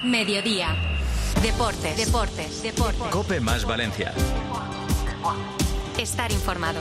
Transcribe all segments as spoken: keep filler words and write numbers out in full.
Mediodía. Deportes, deportes, deportes. COPE más Valencia. Estar informado.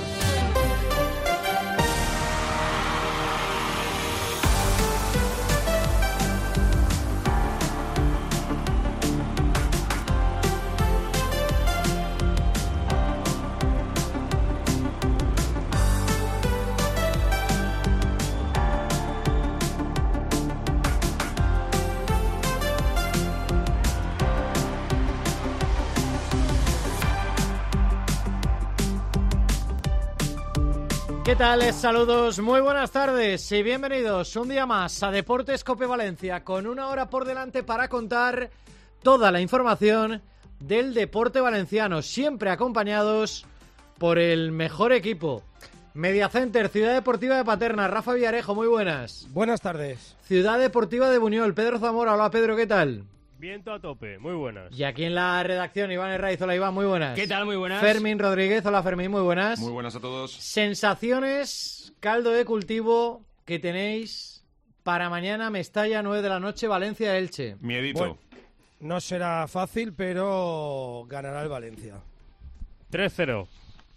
¿Qué tal? Saludos, muy buenas tardes y bienvenidos un día más a Deportes COPE Valencia, con una hora por delante para contar toda la información del deporte valenciano, siempre acompañados por el mejor equipo. Mediacenter, Ciudad Deportiva de Paterna, Rafa Villarejo, muy buenas. Buenas tardes. Ciudad Deportiva de Buñol, Pedro Zamora, hola Pedro, ¿qué tal? Viento a tope, muy buenas. Y aquí en la redacción, Iván Herraiz, hola Iván, muy buenas. ¿Qué tal? Muy buenas. Fermín Rodríguez, hola Fermín, muy buenas. Muy buenas a todos. Sensaciones, caldo de cultivo que tenéis para mañana, Mestalla, nueve de la noche, Valencia-Elche. Miedito. Bueno, no será fácil, pero ganará el Valencia. tres cero.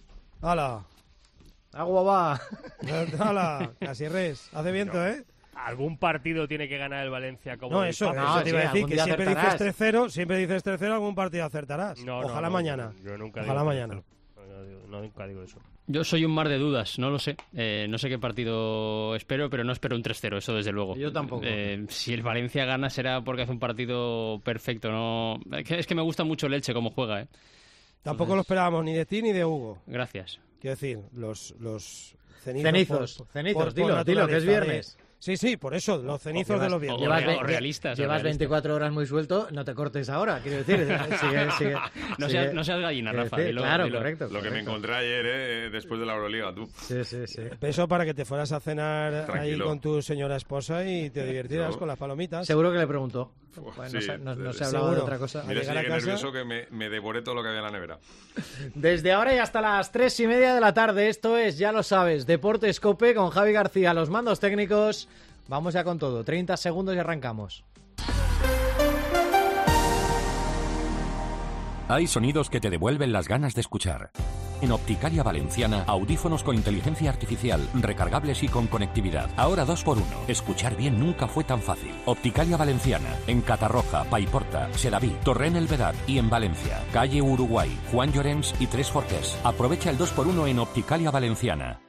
¡Hala! Agua va. ¡Hala! Casi res. Hace viento, No. ¿eh? Algún partido tiene que ganar el Valencia como No, el eso, Pape. no, eso te sí, iba a decir, algún que día siempre acertarás. dices tres cero, siempre dices tres cero, algún partido acertarás. No, no, Ojalá no, mañana. no, yo nunca Ojalá digo mañana. tres cero. No, digo- no, nunca digo eso. Yo soy un mar de dudas, no lo sé. Eh, no sé qué partido espero, pero no espero un tres cero, eso desde luego. Yo tampoco. Eh, si el Valencia gana será porque hace un partido perfecto. No, es que, es que me gusta mucho el Elche cómo juega, ¿eh? Tampoco lo esperábamos ni de ti ni de Hugo. Gracias. Quiero decir, los, los cenizos... Cenizos, por- cenizos, por- por dilo, dilo, que es naturaleza viernes. de- Sí, sí, por eso, los cenizos de los viernes. o Llevas, real- ve- o realistas, o llevas realistas. veinticuatro horas muy suelto, no te cortes ahora, quiero decir. Sigue, sigue, No sigue. seas, no seas gallina, Quiero Rafa. decir, dilo, claro, dilo. correcto. Lo que me correcto. encontré ayer, eh, después de la Euroliga, tú. Sí, sí, sí. Eso para que te fueras a cenar ahí Tranquilo. con tu señora esposa y te divirtieras Yo- con las palomitas. Seguro que le preguntó. Uf, Bueno, no sí, se, no- no se eh, hablaba de seguro. otra cosa. Al Mira, si llegar a llegué casa- nervioso que me, me devoré todo lo que había en la nevera. Desde ahora y hasta las tres y media de la tarde, esto es, ya lo sabes, Deportes COPE con Javi García, los mandos técnicos. Vamos ya con todo, treinta segundos y arrancamos. Hay sonidos que te devuelven las ganas de escuchar. En Opticalia Valenciana, audífonos con inteligencia artificial, recargables y con conectividad. Ahora dos por uno. Escuchar bien nunca fue tan fácil. Opticalia Valenciana, en Catarroja, Paiporta, Sedaví, Torrent el Vedat y en Valencia. Calle Uruguay, Juan Llorens y Tres Forques. Aprovecha el dos por uno en Opticalia Valenciana.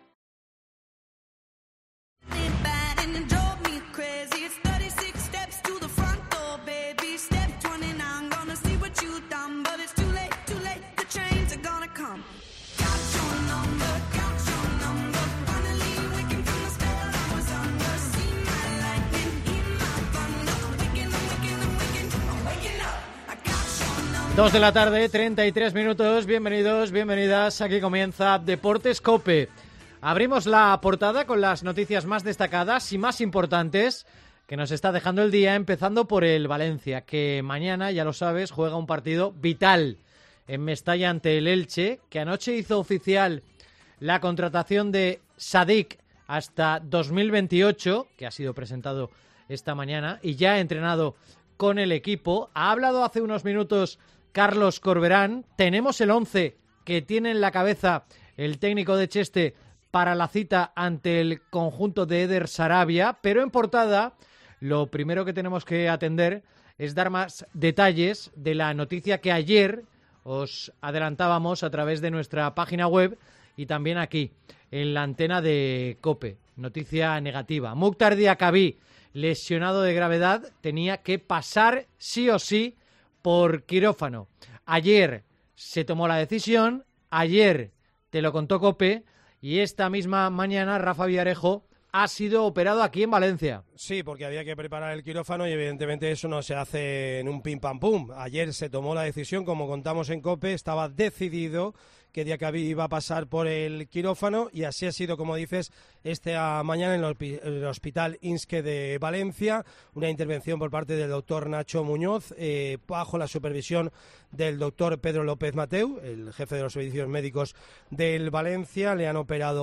Dos de la tarde, treinta y tres minutos, bienvenidos, bienvenidas, aquí comienza Deportes COPE. Abrimos la portada con las noticias más destacadas y más importantes que nos está dejando el día, empezando por el Valencia, que mañana, ya lo sabes, juega un partido vital en Mestalla ante el Elche, que anoche hizo oficial la contratación de Sadik hasta dos mil veintiocho, que ha sido presentado esta mañana y ya ha entrenado con el equipo. Ha hablado hace unos minutos Carlos Corberán. Tenemos el once que tiene en la cabeza el técnico de Cheste para la cita ante el conjunto de Eder Sarabia, pero en portada lo primero que tenemos que atender es dar más detalles de la noticia que ayer os adelantábamos a través de nuestra página web y también aquí en la antena de COPE. Noticia negativa. Mukhtar Diakhaby, lesionado de gravedad, tenía que pasar sí o sí por quirófano. Ayer se tomó la decisión, ayer te lo contó COPE y esta misma mañana Rafa Villarejo ha sido operado aquí en Valencia. Sí, porque había que preparar el quirófano y evidentemente eso no se hace en un pim pam pum. Ayer se tomó la decisión, como contamos en COPE, estaba decidido que Diakhaby iba a pasar por el quirófano y así ha sido, como dices, esta mañana en el Hospital INSCE de Valencia, una intervención por parte del doctor Nacho Muñoz, eh, bajo la supervisión del doctor Pedro López Mateu, el jefe de los servicios médicos del Valencia. Le han operado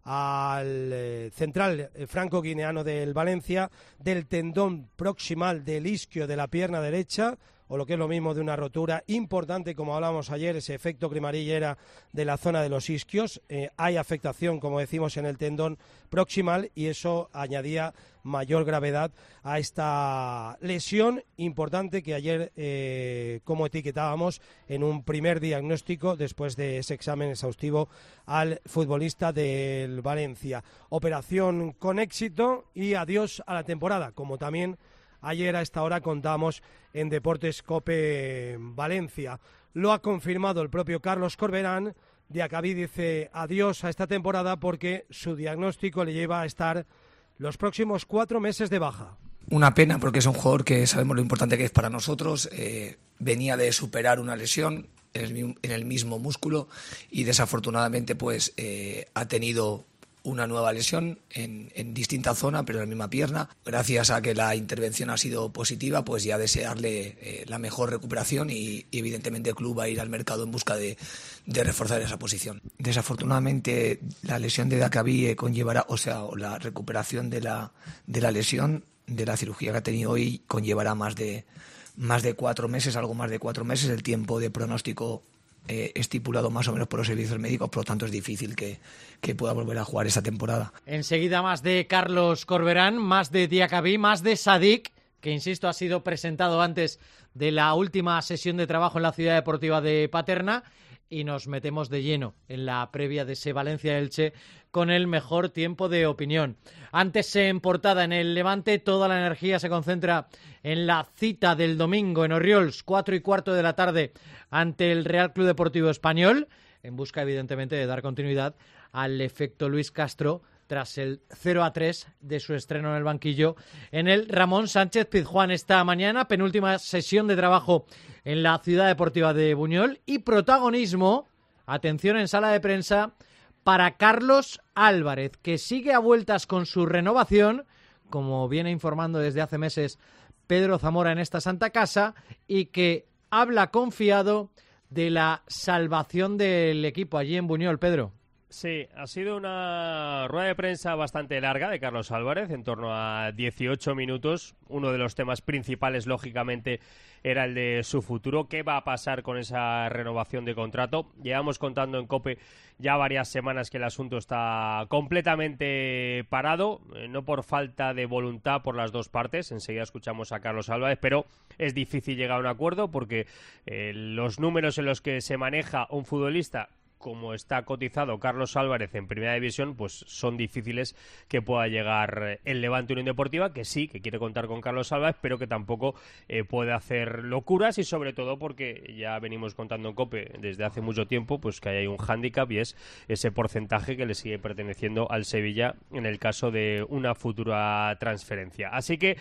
al eh, central eh, franco-guineano del Valencia, del tendón proximal del isquio de la pierna derecha, o lo que es lo mismo de una rotura importante, como hablábamos ayer, ese efecto cremarillera de la zona de los isquios. Eh, hay afectación, como decimos, en el tendón proximal y eso añadía mayor gravedad a esta lesión importante que ayer, eh, como etiquetábamos, en un primer diagnóstico después de ese examen exhaustivo al futbolista del Valencia. Operación con éxito y adiós a la temporada, como también ayer a esta hora contamos en Deportes COPE Valencia. Lo ha confirmado el propio Carlos Corberán. Diacabí dice adiós a esta temporada porque su diagnóstico le lleva a estar los próximos cuatro meses de baja. Una pena porque es un jugador que sabemos lo importante que es para nosotros. Eh, venía de superar una lesión en el, en el mismo músculo y desafortunadamente pues eh, ha tenido una nueva lesión en, en distinta zona, pero en la misma pierna. Gracias a que la intervención ha sido positiva, pues ya desearle eh, la mejor recuperación y, y evidentemente el club va a ir al mercado en busca de, de reforzar esa posición. Desafortunadamente la lesión de Diacabí eh, conllevará, o sea, o la recuperación de la, de la lesión, de la cirugía que ha tenido hoy, conllevará más de, más de cuatro meses, algo más de cuatro meses, el tiempo de pronóstico Eh, estipulado más o menos por los servicios médicos, por lo tanto es difícil que, que pueda volver a jugar esta temporada. Enseguida más de Carlos Corberán, más de Diacabí, más de Sadik, que insisto ha sido presentado antes de la última sesión de trabajo en la Ciudad Deportiva de Paterna, y nos metemos de lleno en la previa de ese Valencia-Elche con el mejor tiempo de opinión. Antes en portada en el Levante, toda la energía se concentra en la cita del domingo en Orriols, cuatro y cuarto de la tarde, ante el Real Club Deportivo Español, en busca evidentemente de dar continuidad al efecto Luis Castro tras el cero a tres de su estreno en el banquillo en el Ramón Sánchez Pizjuán. Esta mañana, penúltima sesión de trabajo en la Ciudad Deportiva de Buñol y protagonismo, atención en sala de prensa, para Carlos Álvarez, que sigue a vueltas con su renovación, como viene informando desde hace meses Pedro Zamora en esta Santa Casa, y que habla confiado de la salvación del equipo allí en Buñol. Pedro. Sí, ha sido una rueda de prensa bastante larga de Carlos Álvarez, en torno a dieciocho minutos. Uno de los temas principales, lógicamente, era el de su futuro. ¿Qué va a pasar con esa renovación de contrato? Llevamos contando en COPE ya varias semanas que el asunto está completamente parado, eh, no por falta de voluntad por las dos partes. Enseguida escuchamos a Carlos Álvarez, pero es difícil llegar a un acuerdo porque eh, los números en los que se maneja un futbolista, como está cotizado Carlos Álvarez en Primera División, pues son difíciles que pueda llegar el Levante Unión Deportiva, que sí, que quiere contar con Carlos Álvarez, pero que tampoco eh, puede hacer locuras, y sobre todo porque ya venimos contando en COPE desde hace mucho tiempo pues que hay un hándicap, y es ese porcentaje que le sigue perteneciendo al Sevilla en el caso de una futura transferencia. Así que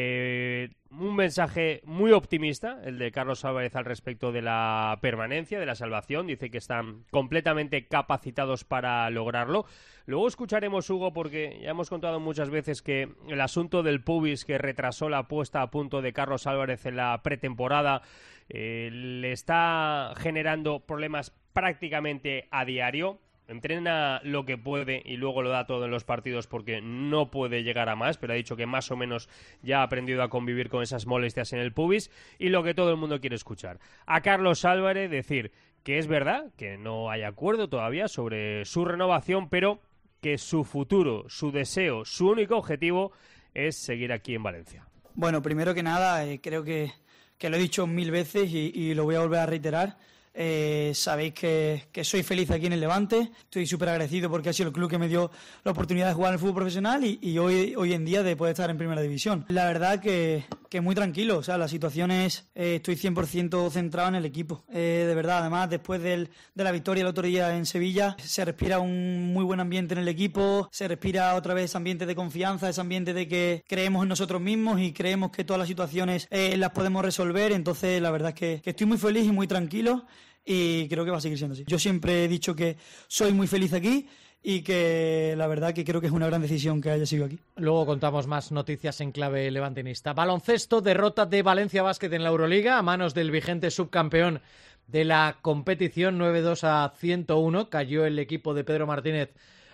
eh, un mensaje muy optimista el de Carlos Álvarez al respecto de la permanencia, de la salvación. Dice que están completamente capacitados para lograrlo. Luego escucharemos, Hugo, porque ya hemos contado muchas veces que el asunto del pubis que retrasó la puesta a punto de Carlos Álvarez en la pretemporada eh, le está generando problemas prácticamente a diario. Entrena lo que puede y luego lo da todo en los partidos porque no puede llegar a más, pero ha dicho que más o menos ya ha aprendido a convivir con esas molestias en el pubis, y lo que todo el mundo quiere escuchar. A Carlos Álvarez decir que es verdad que no hay acuerdo todavía sobre su renovación, pero que su futuro, su deseo, su único objetivo es seguir aquí en Valencia. Bueno, primero que nada, eh, creo que, que lo he dicho mil veces y, y lo voy a volver a reiterar. Eh, sabéis que, que soy feliz aquí en el Levante, estoy súper agradecido porque ha sido el club que me dio la oportunidad de jugar en el fútbol profesional y, y hoy, hoy en día de poder estar en Primera División. La verdad que, que muy tranquilo, o sea, la situación es, eh, estoy cien por ciento centrado en el equipo, eh, de verdad. Además, después del, de la victoria el otro día en Sevilla, se respira un muy buen ambiente en el equipo, se respira otra vez ese ambiente de confianza, ese ambiente de que creemos en nosotros mismos y creemos que todas las situaciones eh, las podemos resolver. Entonces, la verdad es que, que estoy muy feliz y muy tranquilo, y creo que va a seguir siendo así. Yo siempre he dicho que soy muy feliz aquí y que la verdad que creo que es una gran decisión que haya sido aquí. Luego contamos más noticias en clave levantinista. Baloncesto, derrota de Valencia Basket en la Euroliga a manos del vigente subcampeón de la competición, nueve dos a ciento uno. Cayó el equipo de Pedro Martínez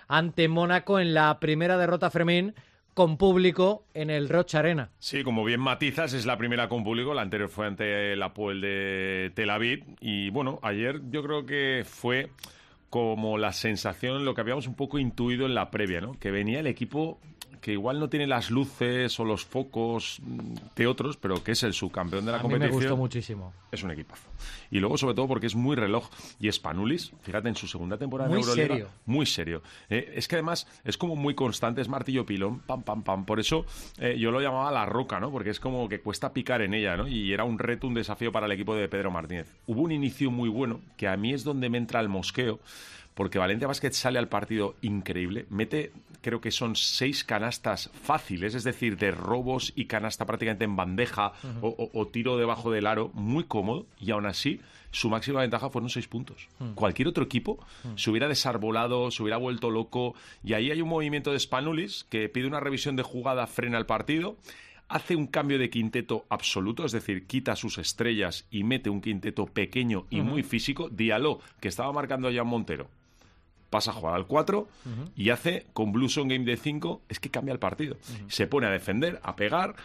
ante Mónaco en la primera derrota, Fermín, con público en el Rocha Arena. Sí, como bien matizas, es la primera con público, la anterior fue ante el Apoel de Tel Aviv y bueno, ayer yo creo que fue como la sensación, lo que habíamos un poco intuido en la previa, ¿no? Que venía el equipo que igual no tiene las luces o los focos de otros, pero que es el subcampeón de la A competición. mí me gustó muchísimo. Es un equipazo. Y luego, sobre todo, porque es muy reloj. Y Spanulis, fíjate, en su segunda temporada Muy en Euroliga, serio. muy serio. Eh, es que además es como muy constante, es martillo pilón, pam, pam, pam. Por eso eh, yo lo llamaba la roca, ¿no? Porque es como que cuesta picar en ella, ¿no? Y era un reto, un desafío para el equipo de Pedro Martínez. Hubo un inicio muy bueno, que a mí es donde me entra el mosqueo, porque Valencia Basket sale al partido increíble, mete, creo que son seis canastas fáciles, es decir, de robos y canasta prácticamente en bandeja uh-huh. o, o, o tiro debajo del aro, muy cómodo, y aún así su máxima ventaja fueron seis puntos. Uh-huh. Cualquier otro equipo uh-huh. se hubiera desarbolado, se hubiera vuelto loco, y ahí hay un movimiento de Spanulis que pide una revisión de jugada, frena el partido, hace un cambio de quinteto absoluto, es decir, quita sus estrellas y mete un quinteto pequeño y uh-huh. muy físico. Diallo, que estaba marcando a Jan Montero, pasa a jugar al cuatro uh-huh. y hace, con Blues on game de cinco, es que cambia el partido. Uh-huh. Se pone a defender, a pegar,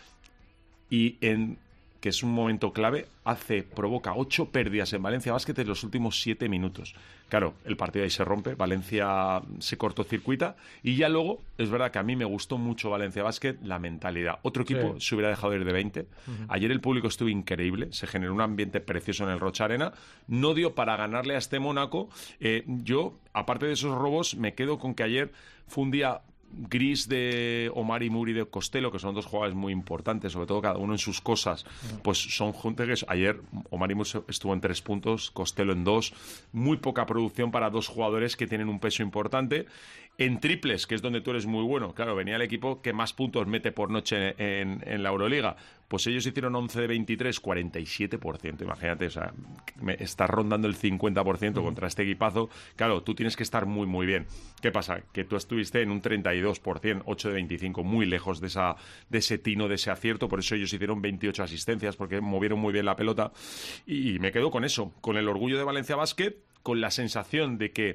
y en que es un momento clave, hace, provoca ocho pérdidas en Valencia Basket en los últimos siete minutos. Claro, el partido ahí se rompe, Valencia se cortocircuita, y ya luego, es verdad que a mí me gustó mucho Valencia Basket, la mentalidad. Otro equipo sí. se hubiera dejado ir de veinte. Uh-huh. Ayer el público estuvo increíble, se generó un ambiente precioso en el Rocha Arena, no dio para ganarle a este Mónaco. Eh, yo, aparte de esos robos, me quedo con que ayer fue un día gris de Omar y Muri de Costello, que son dos jugadores muy importantes, sobre todo cada uno en sus cosas, pues son juntos. Ayer Omar y Muri estuvo en tres puntos, Costello en dos, muy poca producción para dos jugadores que tienen un peso importante. En triples, que es donde tú eres muy bueno, claro, venía el equipo que más puntos mete por noche en, en la Euroliga, pues ellos hicieron once de veintitrés, cuarenta y siete por ciento, imagínate, o sea, me estás rondando el cincuenta por ciento contra este equipazo. Claro, tú tienes que estar muy muy bien. ¿Qué pasa? Que tú estuviste en un treinta y dos por ciento, ocho de veinticinco, muy lejos de esa de ese tino, de ese acierto, por eso ellos hicieron veintiocho asistencias, porque movieron muy bien la pelota, y me quedo con eso, con el orgullo de Valencia Basket, con la sensación de que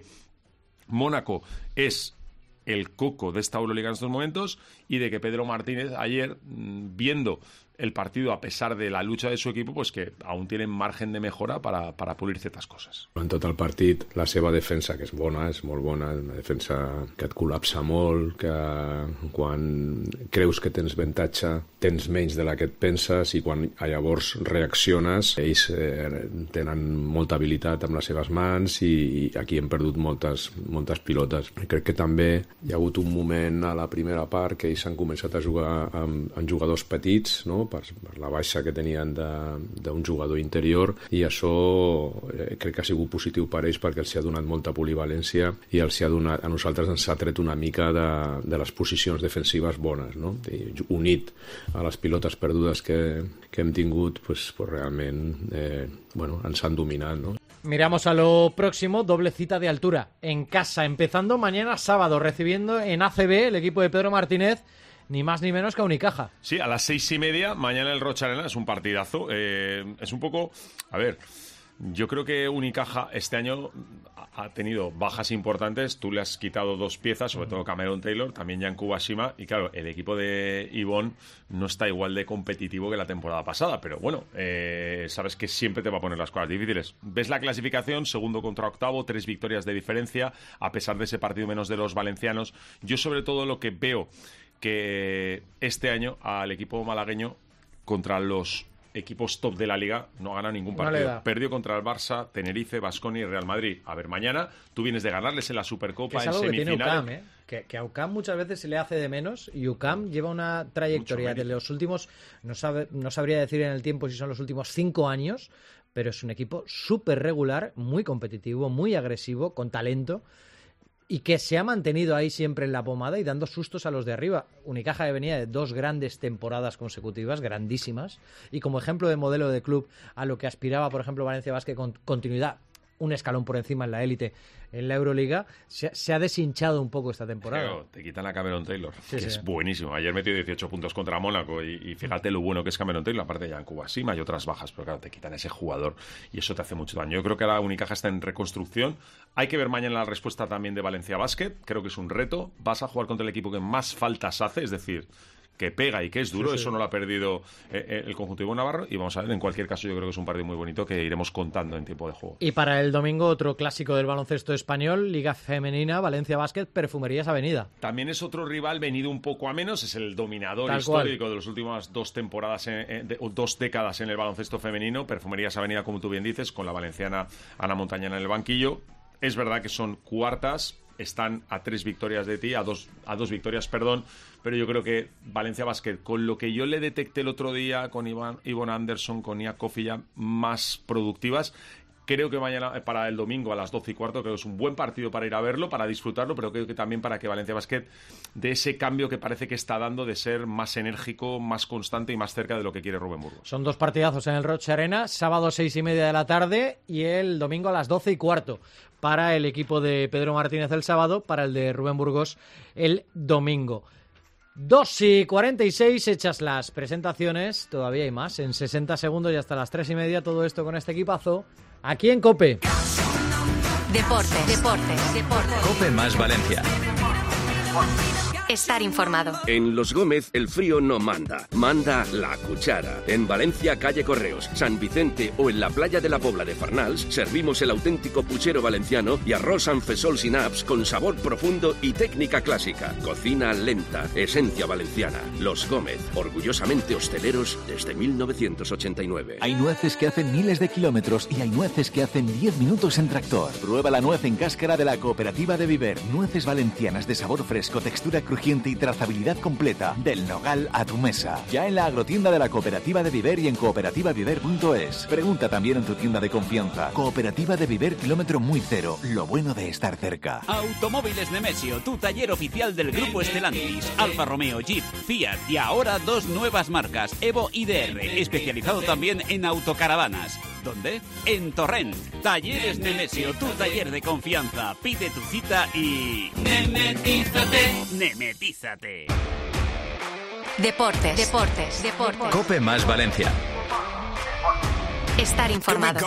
Mónaco es el coco de esta Euroliga en estos momentos, y de que Pedro Martínez ayer, viendo el partido a pesar de la lucha de su equipo, pues que aún tienen margen de mejora para, para pulir ciertes coses. En tot el partit, la seva defensa, que és bona, és molt bona, una defensa que et col·lapsa molt, que quan creus que tens avantatge tens menys de la que et penses, i quan llavors reacciones, ells eh, tenen molta habilitat amb les seves mans, i, i aquí hem perdut moltes, moltes pilotes. Crec que també hi ha hagut un moment a la primera part que ells han començat a jugar amb, amb jugadors petits, no? Per, per la baixa que tenien d'un jugador interior, i això eh, crec que ha sigut positiu per ells, perquè els ha donat molta polivalència, i els ha donat, a nosaltres ens ha tret una mica de, de les posicions defensives bones, no? I unit a les pilotes perdudes que, que hem tingut, pues, pues realment eh, bueno, ens han dominat, no? Miramos a lo próximo, doble cita de altura en casa, empezando mañana sábado, recibiendo en A C B el equipo de Pedro Martínez, ni más ni menos que a Unicaja. Sí, a las seis y media, mañana el Rocha Arena, es un partidazo. Eh, es un poco, a ver, yo creo que Unicaja este año ha tenido bajas importantes. Tú le has quitado dos piezas, sobre todo Cameron Taylor, también Yankuba Shima, y claro, el equipo de Ivonne no está igual de competitivo que la temporada pasada, pero bueno, eh, sabes que siempre te va a poner las cosas difíciles. Ves la clasificación, segundo contra octavo, tres victorias de diferencia, a pesar de ese partido menos de los valencianos. Yo sobre todo lo que veo que este año al equipo malagueño, contra los equipos top de la liga, no gana ningún partido. Perdió contra el Barça, Tenerife, Baskonia y Real Madrid. A ver, mañana tú vienes de ganarles en la Supercopa, que es algo en que tiene semifinales. UCAM, ¿eh? que, que a UCAM muchas veces se le hace de menos, y UCAM lleva una trayectoria de los últimos, no, sabe, no sabría decir en el tiempo si son los últimos cinco años, pero es un equipo súper regular, muy competitivo, muy agresivo, con talento, y que se ha mantenido ahí siempre en la pomada y dando sustos a los de arriba. Unicaja, que venía de dos grandes temporadas consecutivas, grandísimas, y como ejemplo de modelo de club a lo que aspiraba, por ejemplo, Valencia Basket, con continuidad, un escalón por encima en la élite en la Euroliga, se, se ha deshinchado un poco esta temporada. Pero te quitan a Cameron Taylor, sí, que sí. es buenísimo. Ayer metió dieciocho puntos contra Mónaco y, y fíjate lo bueno que es Cameron Taylor, aparte de Jan Kubasima y otras bajas, pero claro, te quitan a ese jugador y eso te hace mucho daño. Yo creo que ahora Unicaja está en reconstrucción. Hay que ver mañana la respuesta también de Valencia Basket, creo que es un reto. Vas a jugar contra el equipo que más faltas hace, es decir, que pega y que es duro, sí, sí. Eso no lo ha perdido eh, el conjunto Ivo Navarro y vamos a ver, en cualquier caso yo creo que es un partido muy bonito que iremos contando en tiempo de juego. Y para el domingo otro clásico del baloncesto español, Liga Femenina, Valencia Basket, Perfumerías Avenida. También es otro rival venido un poco a menos, es el dominador Tal histórico cual. de las últimas dos temporadas en, en, de, o dos décadas en el baloncesto femenino, Perfumerías Avenida como tú bien dices, con la valenciana Ana Montañana en el banquillo. Es verdad que son cuartas, están a tres victorias de ti, a dos, a dos victorias, perdón, pero yo creo que Valencia Basket, con lo que yo le detecté el otro día con Iván, Ivonne Anderson, con Nia Kofi ya más productivas, creo que mañana, para el domingo a las doce y cuarto, creo que es un buen partido para ir a verlo, para disfrutarlo, pero creo que también para que Valencia Basket dé ese cambio que parece que está dando de ser más enérgico, más constante y más cerca de lo que quiere Rubén Burgos. Son dos partidazos en el Roche Arena, sábado seis y media de la tarde y el domingo a las doce y cuarto para el equipo de Pedro Martínez el sábado, para el de Rubén Burgos el domingo. dos y cuarenta y seis, hechas las presentaciones, todavía hay más, en sesenta segundos y hasta las tres y media, todo esto con este equipazo, aquí en COPE. Deportes, deportes, deportes. COPE más Valencia. Estar informado. En Los Gómez el frío no manda, manda la cuchara. En Valencia, calle Correos, San Vicente o en la playa de la Pobla de Farnals servimos el auténtico puchero valenciano y arroz anfesol sin apps con sabor profundo y técnica clásica. Cocina lenta, esencia valenciana. Los Gómez, orgullosamente hosteleros desde mil novecientos ochenta y nueve. Hay nueces que hacen miles de kilómetros y hay nueces que hacen diez minutos en tractor. Prueba la nuez en cáscara de la Cooperativa de Viver. Nueces valencianas de sabor fresco, textura crujiente y trazabilidad completa, del nogal a tu mesa. Ya en la agrotienda de la Cooperativa de Viver y en cooperativa viver punto es. Pregunta también en tu tienda de confianza. Cooperativa de Viver, kilómetro muy cero. Lo bueno de estar cerca. Automóviles Nemesio, tu taller oficial del grupo Stellantis. Alfa Romeo, Jeep, Fiat y ahora dos nuevas marcas, Evo y D R, especializado también en autocaravanas. ¿Dónde? En Torrent. Talleres Nemesio, tu taller de confianza. Pide tu cita y... ¡Nemetízate! ¡Nemetízate! Deportes, deportes, deportes. COPE más Valencia. Estar informado.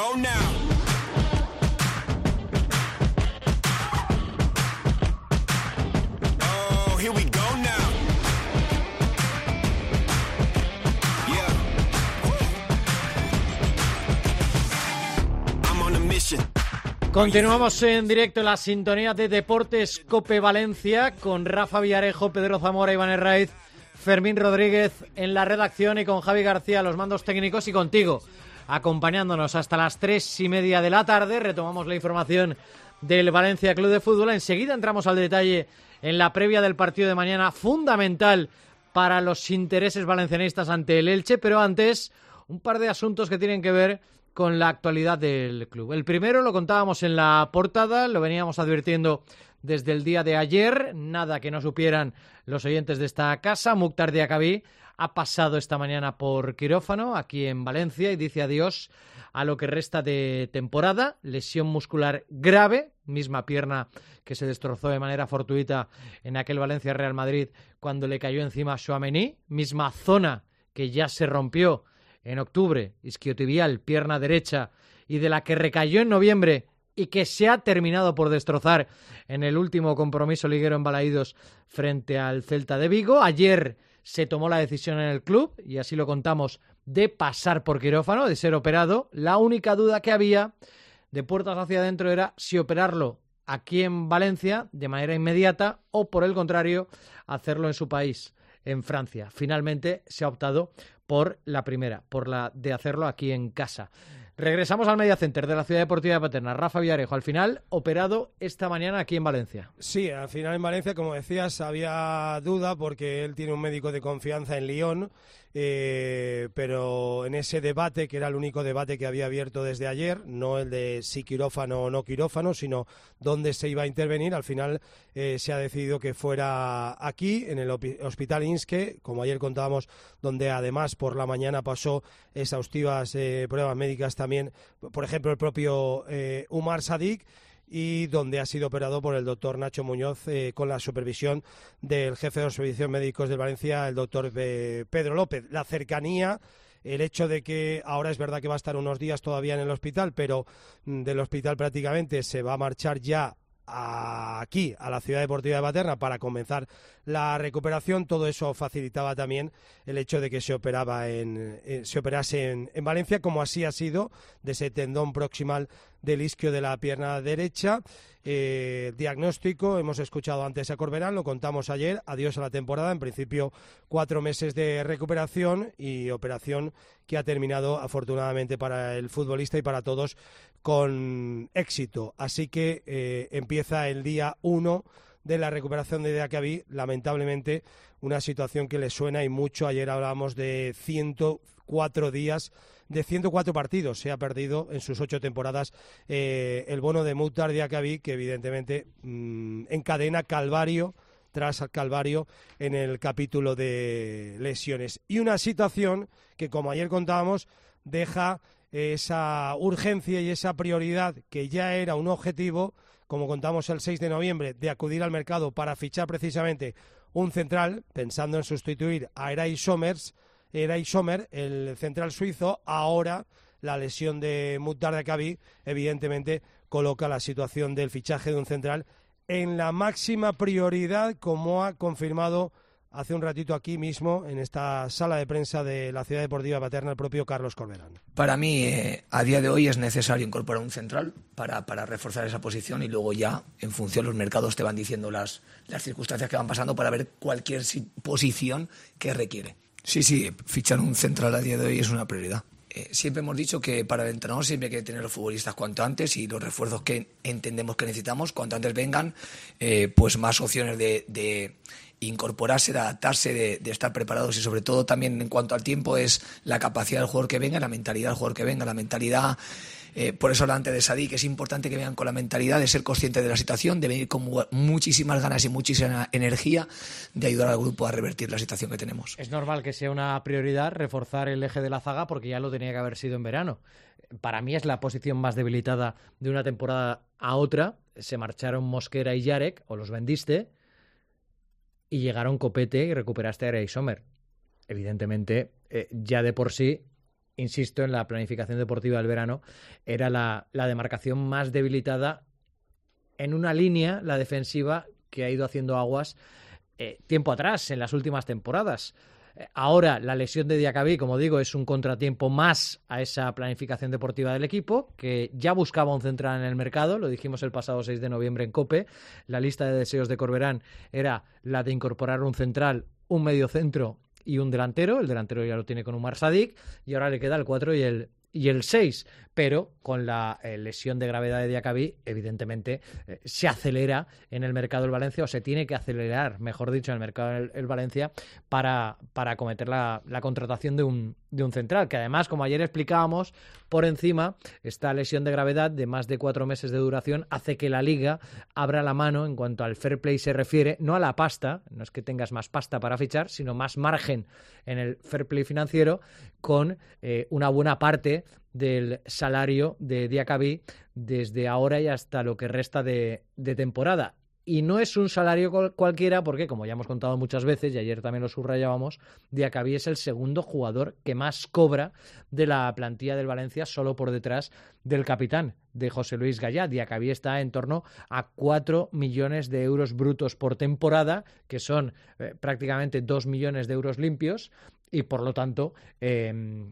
Continuamos en directo en la sintonía de Deportes COPE Valencia con Rafa Villarejo, Pedro Zamora, Iván Herraiz, Fermín Rodríguez en la redacción y con Javi García los mandos técnicos y contigo acompañándonos hasta las tres y media de la tarde. Retomamos la información del Valencia Club de Fútbol. Enseguida entramos al detalle en la previa del partido de mañana, fundamental para los intereses valencianistas ante el Elche, pero antes un par de asuntos que tienen que ver con la actualidad del club. El primero lo contábamos en la portada, lo veníamos advirtiendo desde el día de ayer, nada que no supieran los oyentes de esta casa. Mukhtar Diakhaby ha pasado esta mañana por quirófano aquí en Valencia y dice adiós a lo que resta de temporada. Lesión muscular grave, misma pierna que se destrozó de manera fortuita en aquel Valencia-Real Madrid cuando le cayó encima Tchouaméni, misma zona que ya se rompió en octubre, isquiotibial, pierna derecha, y de la que recayó en noviembre y que se ha terminado por destrozar en el último compromiso liguero en Balaídos frente al Celta de Vigo. Ayer se tomó la decisión en el club, y así lo contamos, de pasar por quirófano, de ser operado. La única duda que había de puertas hacia adentro era si operarlo aquí en Valencia de manera inmediata o, por el contrario, hacerlo en su país, en Francia. Finalmente se ha optado por la primera, por la de hacerlo aquí en casa. Regresamos al Media Center de la Ciudad Deportiva de Paterna. Rafa Villarejo, al final, operado esta mañana aquí en Valencia. Sí, al final en Valencia, como decías, había duda porque él tiene un médico de confianza en Lyon, eh, pero en ese debate, que era el único debate que había abierto desde ayer, no el de si quirófano o no quirófano, sino dónde se iba a intervenir, al final eh, se ha decidido que fuera aquí, en el Hospital Inske, como ayer contábamos, donde además por la mañana pasó exhaustivas eh, pruebas médicas también también, por ejemplo, el propio eh, Umar Sadik, y donde ha sido operado por el doctor Nacho Muñoz eh, con la supervisión del jefe de los servicios médicos del Valencia, el doctor eh, Pedro López. La cercanía, el hecho de que ahora es verdad que va a estar unos días todavía en el hospital, pero mm, del hospital prácticamente se va a marchar ya aquí, a la Ciudad Deportiva de Paterna, para comenzar la recuperación. Todo eso facilitaba también el hecho de que se operaba en, eh, se operase en, en Valencia, como así ha sido, de ese tendón proximal del isquio de la pierna derecha. Eh, diagnóstico, hemos escuchado antes a Corberán, lo contamos ayer, adiós a la temporada, en principio cuatro meses de recuperación y operación que ha terminado afortunadamente para el futbolista y para todos con éxito. Así que eh, empieza el día uno de la recuperación de Diacabí, lamentablemente una situación que le suena y mucho. Ayer hablábamos de ciento cuatro días, de ciento cuatro partidos se ha perdido en sus ocho temporadas eh, el bono de Mukhtar Diacabí, que evidentemente mmm, encadena calvario tras calvario en el capítulo de lesiones. Y una situación que, como ayer contábamos, deja esa urgencia y esa prioridad que ya era un objetivo, como contamos el seis de noviembre, de acudir al mercado para fichar precisamente un central, pensando en sustituir a Eray Somers, Eray Sommer, el central suizo. Ahora la lesión de Mukhtar Diacabí evidentemente coloca la situación del fichaje de un central en la máxima prioridad, como ha confirmado hace un ratito aquí mismo en esta sala de prensa de la Ciudad Deportiva de Paterna el propio Carlos Corberán. Para mí, eh, a día de hoy es necesario incorporar un central para, para reforzar esa posición, y luego ya, en función los mercados te van diciendo las, las circunstancias que van pasando para ver cualquier posición que requiere. Sí, sí, fichar un central a día de hoy es una prioridad. Eh, siempre hemos dicho que para el entrenador siempre hay que tener los futbolistas cuanto antes, y los refuerzos que entendemos que necesitamos, cuanto antes vengan, eh, pues más opciones de... de incorporarse, de adaptarse, de, de estar preparados, y sobre todo también en cuanto al tiempo es la capacidad del jugador que venga, la mentalidad del jugador que venga, la mentalidad, eh, por eso delante de Sadik es importante que vengan con la mentalidad de ser conscientes de la situación, de venir con muchísimas ganas y muchísima energía de ayudar al grupo a revertir la situación que tenemos. Es normal que sea una prioridad reforzar el eje de la zaga, porque ya lo tenía que haber sido en verano. Para mí es la posición más debilitada de una temporada a otra. Se marcharon Mosquera y Yarek, o los vendiste, y llegaron Copete y recuperaste a Eray Sommer. Evidentemente, eh, ya de por sí, insisto, en la planificación deportiva del verano, era la, la demarcación más debilitada en una línea, la defensiva, que ha ido haciendo aguas eh, tiempo atrás, en las últimas temporadas. Eh, ahora, la lesión de Diacabí, como digo, es un contratiempo más a esa planificación deportiva del equipo, que ya buscaba un central en el mercado, lo dijimos el pasado seis de noviembre en COPE. La lista de deseos de Corberán era la de incorporar un central, un mediocentro y un delantero. El delantero ya lo tiene con Umar Sadik, y ahora le queda el cuatro y el y el seis, pero con la eh, lesión de gravedad de Diacabí, evidentemente eh, se acelera en el mercado del Valencia, o se tiene que acelerar, mejor dicho, en el mercado del el Valencia para, para acometer la, la contratación de un, de un central, que además, como ayer explicábamos, por encima, esta lesión de gravedad de más de cuatro meses de duración hace que la Liga abra la mano en cuanto al fair play se refiere, no a la pasta, no es que tengas más pasta para fichar, sino más margen en el fair play financiero, con eh, una buena parte del salario de Diacabí desde ahora y hasta lo que resta de, de temporada. Y no es un salario cual, cualquiera, porque, como ya hemos contado muchas veces, y ayer también lo subrayábamos, Diacabí es el segundo jugador que más cobra de la plantilla del Valencia, solo por detrás del capitán, de José Luis Gallá. Diacabí está en torno a cuatro millones de euros brutos por temporada, que son eh, prácticamente dos millones de euros limpios, y por lo tanto... Eh,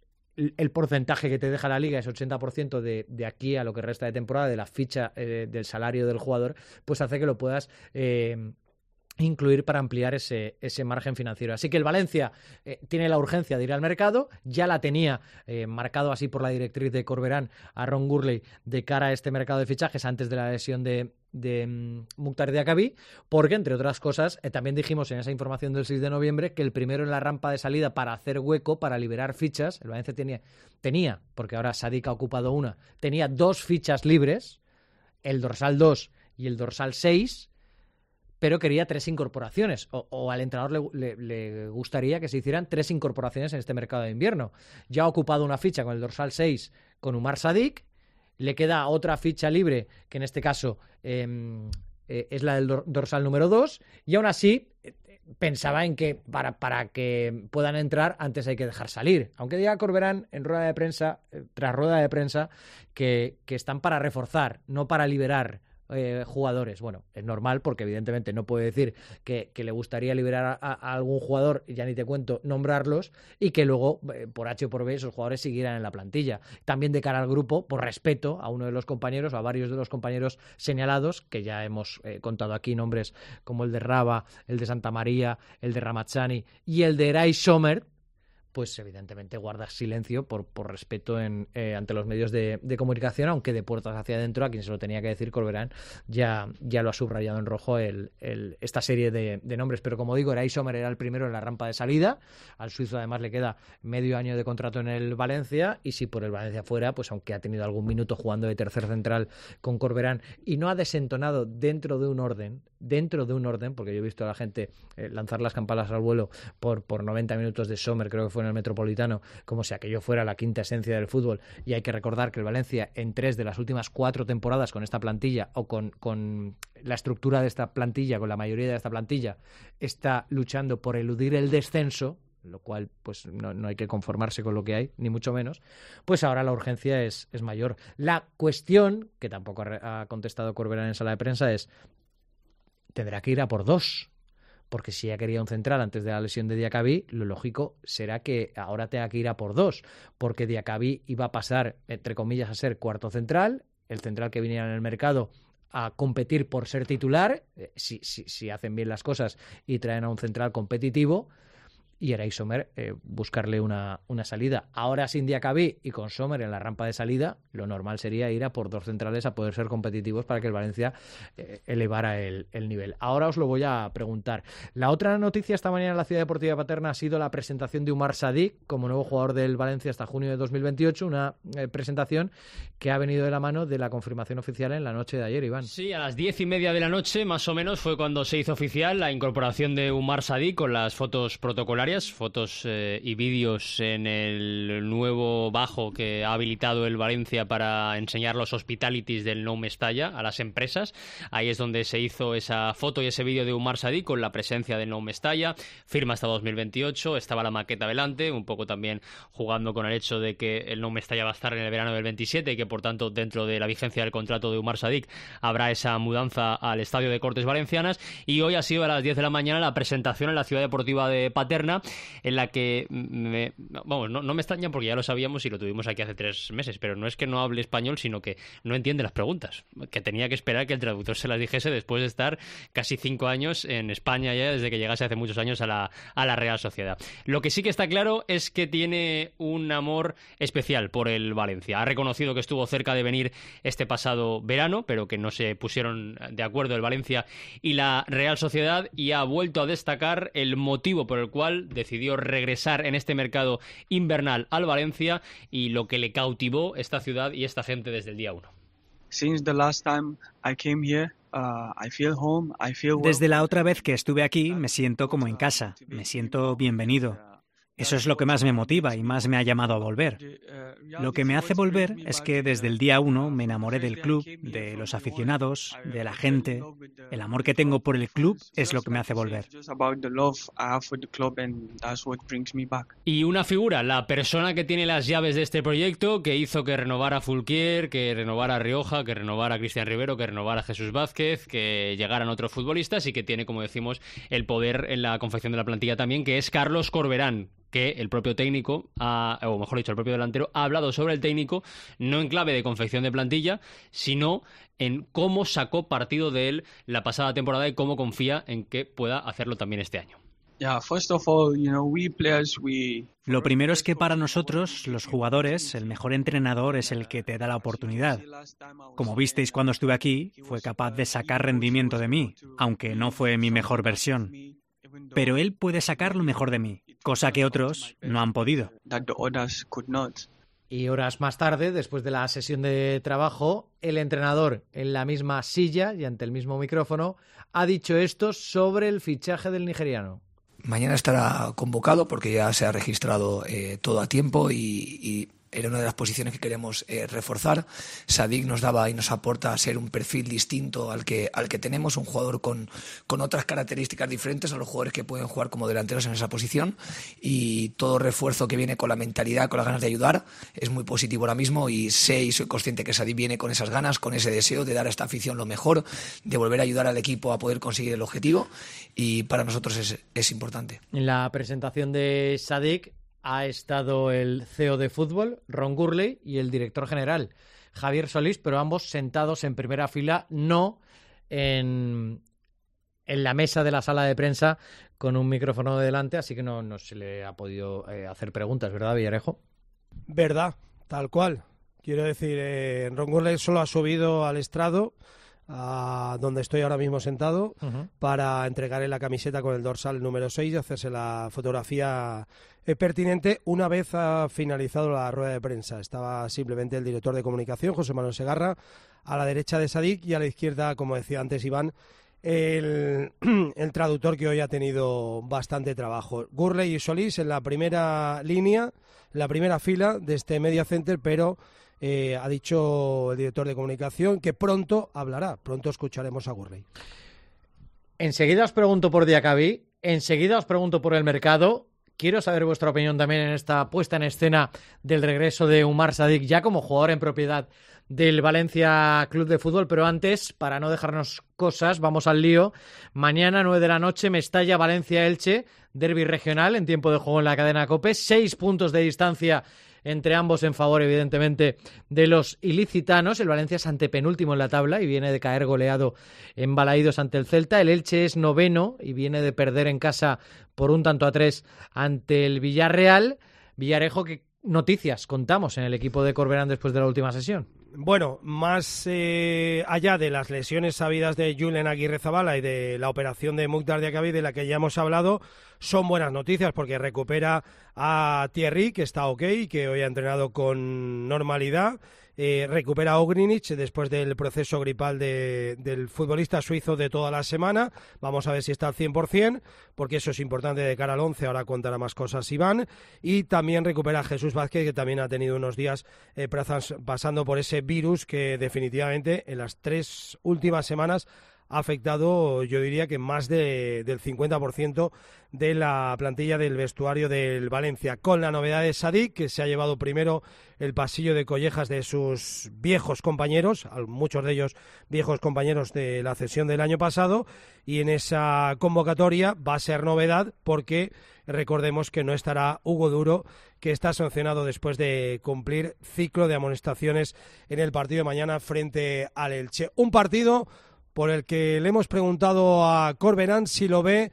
el porcentaje que te deja la Liga es ochenta por ciento de, de aquí a lo que resta de temporada, de la ficha eh, del salario del jugador, pues hace que lo puedas eh, incluir para ampliar ese, ese margen financiero. Así que el Valencia eh, tiene la urgencia de ir al mercado, ya la tenía eh, marcado así por la directriz de Corberán a Ron Gurley de cara a este mercado de fichajes antes de la lesión de de um, Mukhtar Diacabí, porque, entre otras cosas, eh, también dijimos en esa información del seis de noviembre que el primero en la rampa de salida para hacer hueco, para liberar fichas, el Valencia tenía, tenía porque ahora Sadik ha ocupado una, tenía dos fichas libres, el dorsal dos y el dorsal seis, pero quería tres incorporaciones, o, o al entrenador le, le, le gustaría que se hicieran tres incorporaciones en este mercado de invierno. Ya ha ocupado una ficha con el dorsal seis con Umar Sadik, le queda otra ficha libre, que en este caso eh, eh, es la del dorsal número dos, y aún así eh, pensaba en que para, para que puedan entrar antes hay que dejar salir. Aunque diga Corberán en rueda de prensa, eh, tras rueda de prensa, que, que están para reforzar, no para liberar Eh, jugadores. Bueno, es normal porque evidentemente no puede decir que, que le gustaría liberar a, a algún jugador, ya ni te cuento nombrarlos, y que luego eh, por H o por B esos jugadores siguieran en la plantilla. También de cara al grupo, por respeto a uno de los compañeros, a varios de los compañeros señalados, que ya hemos eh, contado aquí, nombres como el de Raba, el de Santa María, el de Ramazani y el de Eray Sommer, pues evidentemente guardas silencio por, por respeto en, eh, ante los medios de, de comunicación, aunque de puertas hacia adentro, a quien se lo tenía que decir Corberán, ya, ya lo ha subrayado en rojo el, el, esta serie de, de nombres. Pero como digo, Eray Sommer era el primero en la rampa de salida, al suizo además le queda medio año de contrato en el Valencia, y si por el Valencia fuera, pues aunque ha tenido algún minuto jugando de tercer central con Corberán y no ha desentonado dentro de un orden, dentro de un orden, porque yo he visto a la gente eh, lanzar las campanas al vuelo por, por noventa minutos de Sommer, creo que fue en el Metropolitano, como si aquello fuera la quinta esencia del fútbol. Y hay que recordar que el Valencia en tres de las últimas cuatro temporadas con esta plantilla, o con, con la estructura de esta plantilla, con la mayoría de esta plantilla, está luchando por eludir el descenso, lo cual pues no, no hay que conformarse con lo que hay, ni mucho menos. Pues ahora la urgencia es, es mayor. La cuestión, que tampoco ha, ha contestado Corberán en sala de prensa, es: tendrá que ir a por dos, porque si ya quería un central antes de la lesión de Diacabí, lo lógico será que ahora tenga que ir a por dos, porque Diacabí iba a pasar, entre comillas, a ser cuarto central, el central que viniera en el mercado a competir por ser titular, eh, si, si, si hacen bien las cosas y traen a un central competitivo, y Eray Sommer eh, buscarle una, una salida. Ahora sin Diacabí y con Sommer en la rampa de salida, lo normal sería ir a por dos centrales a poder ser competitivos para que el Valencia eh, elevara el, el nivel. Ahora os lo voy a preguntar. La otra noticia esta mañana en la Ciudad Deportiva de Paterna ha sido la presentación de Umar Sadik como nuevo jugador del Valencia hasta junio de dos mil veintiocho, una eh, presentación que ha venido de la mano de la confirmación oficial en la noche de ayer, Iván. Sí, a las diez y media de la noche, más o menos, fue cuando se hizo oficial la incorporación de Umar Sadik con las fotos protocolarias, fotos eh, y vídeos en el nuevo bajo que ha habilitado el Valencia para enseñar los hospitalities del Nou Mestalla a las empresas. Ahí es donde se hizo esa foto y ese vídeo de Umar Sadik con la presencia del Nou Mestalla, firma hasta dos mil veintiocho, estaba la maqueta delante, un poco también jugando con el hecho de que el Nou Mestalla va a estar en el verano del veintisiete y que por tanto dentro de la vigencia del contrato de Umar Sadik habrá esa mudanza al Estadio de Cortes Valencianas. Y hoy ha sido a las diez de la mañana la presentación en la Ciudad Deportiva de Paterna, en la que me, vamos, no, no me extraña porque ya lo sabíamos y lo tuvimos aquí hace tres meses, pero no es que no hable español, sino que no entiende las preguntas, que tenía que esperar que el traductor se las dijese después de estar casi cinco años en España ya, desde que llegase hace muchos años a la, a la Real Sociedad. Lo que sí que está claro es que tiene un amor especial por el Valencia. Ha reconocido que estuvo cerca de venir este pasado verano, pero que no se pusieron de acuerdo el Valencia y la Real Sociedad, y ha vuelto a destacar el motivo por el cual decidió regresar en este mercado invernal al Valencia y lo que le cautivó esta ciudad y esta gente desde el día uno. Desde la otra vez que estuve aquí me siento como en casa, me siento bienvenido. Eso es lo que más me motiva y más me ha llamado a volver. Lo que me hace volver es que desde el día uno me enamoré del club, de los aficionados, de la gente. El amor que tengo por el club es lo que me hace volver. Y una figura, la persona que tiene las llaves de este proyecto, que hizo que renovara Fulquier, que renovara Rioja, que renovara Cristian Rivero, que renovara Jesús Vázquez, que llegaran otros futbolistas y que tiene, como decimos, el poder en la confección de la plantilla también, que es Carlos Corberán, que el propio técnico, ha, o mejor dicho, el propio delantero, ha hablado sobre el técnico, no en clave de confección de plantilla, sino en cómo sacó partido de él la pasada temporada y cómo confía en que pueda hacerlo también este año. Lo primero es que para nosotros, los jugadores, el mejor entrenador es el que te da la oportunidad. Como visteis cuando estuve aquí, fue capaz de sacar rendimiento de mí, aunque no fue mi mejor versión. Pero él puede sacar lo mejor de mí, cosa que otros no han podido. Y horas más tarde, después de la sesión de trabajo, el entrenador en la misma silla y ante el mismo micrófono ha dicho esto sobre el fichaje del nigeriano. Mañana estará convocado porque ya se ha registrado eh, todo a tiempo y, y era una de las posiciones que queremos eh, reforzar. Sadik nos daba y nos aporta a ser un perfil distinto al que, al que tenemos, un jugador con, con otras características diferentes a los jugadores que pueden jugar como delanteros en esa posición, y todo refuerzo que viene con la mentalidad, con las ganas de ayudar, es muy positivo ahora mismo, y sé y soy consciente que Sadik viene con esas ganas, con ese deseo de dar a esta afición lo mejor, de volver a ayudar al equipo a poder conseguir el objetivo, y para nosotros es, es importante. En la presentación de Sadik ha estado el C E O de fútbol, Ron Gurley, y el director general, Javier Solís, pero ambos sentados en primera fila, no en, en la mesa de la sala de prensa con un micrófono delante, así que no, no se le ha podido eh, hacer preguntas, ¿verdad, Villarejo? Verdad, tal cual. Quiero decir, eh, Ron Gurley solo ha subido al estrado, a donde estoy ahora mismo sentado, uh-huh, para entregarle la camiseta con el dorsal número seis y hacerse la fotografía eh, pertinente una vez ha finalizado la rueda de prensa. Estaba simplemente el director de comunicación, José Manuel Segarra, a la derecha de Sadik, y a la izquierda, como decía antes Iván, el, el traductor, que hoy ha tenido bastante trabajo. Gurley y Solís en la primera línea, en la primera fila de este media center, pero Eh, ha dicho el director de comunicación que pronto hablará, pronto escucharemos a Gurley. Enseguida os pregunto por Diacabí, enseguida os pregunto por el mercado. Quiero saber vuestra opinión también en esta puesta en escena del regreso de Umar Sadik ya como jugador en propiedad del Valencia Club de Fútbol, pero antes, para no dejarnos cosas, vamos al lío. Mañana, nueve de la noche, Mestalla Valencia-Elche, derbi regional en tiempo de juego en la cadena COPE, seis puntos de distancia entre ambos en favor, evidentemente, de los ilicitanos. El Valencia es antepenúltimo en la tabla y viene de caer goleado en Balaídos ante el Celta. El Elche es noveno y viene de perder en casa por un tanto a tres ante el Villarreal. Villarejo, ¿qué noticias contamos en el equipo de Corberán después de la última sesión? Bueno, más eh, allá de las lesiones sabidas de Julen Aguirrezabala y de la operación de Mukhtar Diakhaby, de la que ya hemos hablado, son buenas noticias porque recupera a Thierry, que está ok, que hoy ha entrenado con normalidad. Eh, recupera a Ogrinic después del proceso gripal de, del futbolista suizo de toda la semana. Vamos a ver si está al cien por ciento, porque eso es importante de cara al once. Ahora contará más cosas Iván. Y también recupera a Jesús Vázquez, que también ha tenido unos días eh, pasando por ese virus que definitivamente en las tres últimas semanas ha afectado, yo diría que más de, del cincuenta por ciento de la plantilla del vestuario del Valencia, con la novedad de Sadik, que se ha llevado primero el pasillo de collejas de sus viejos compañeros, muchos de ellos viejos compañeros de la cesión del año pasado, y en esa convocatoria va a ser novedad porque recordemos que no estará Hugo Duro, que está sancionado después de cumplir ciclo de amonestaciones en el partido de mañana frente al Elche. Un partido por el que le hemos preguntado a Corberán si lo ve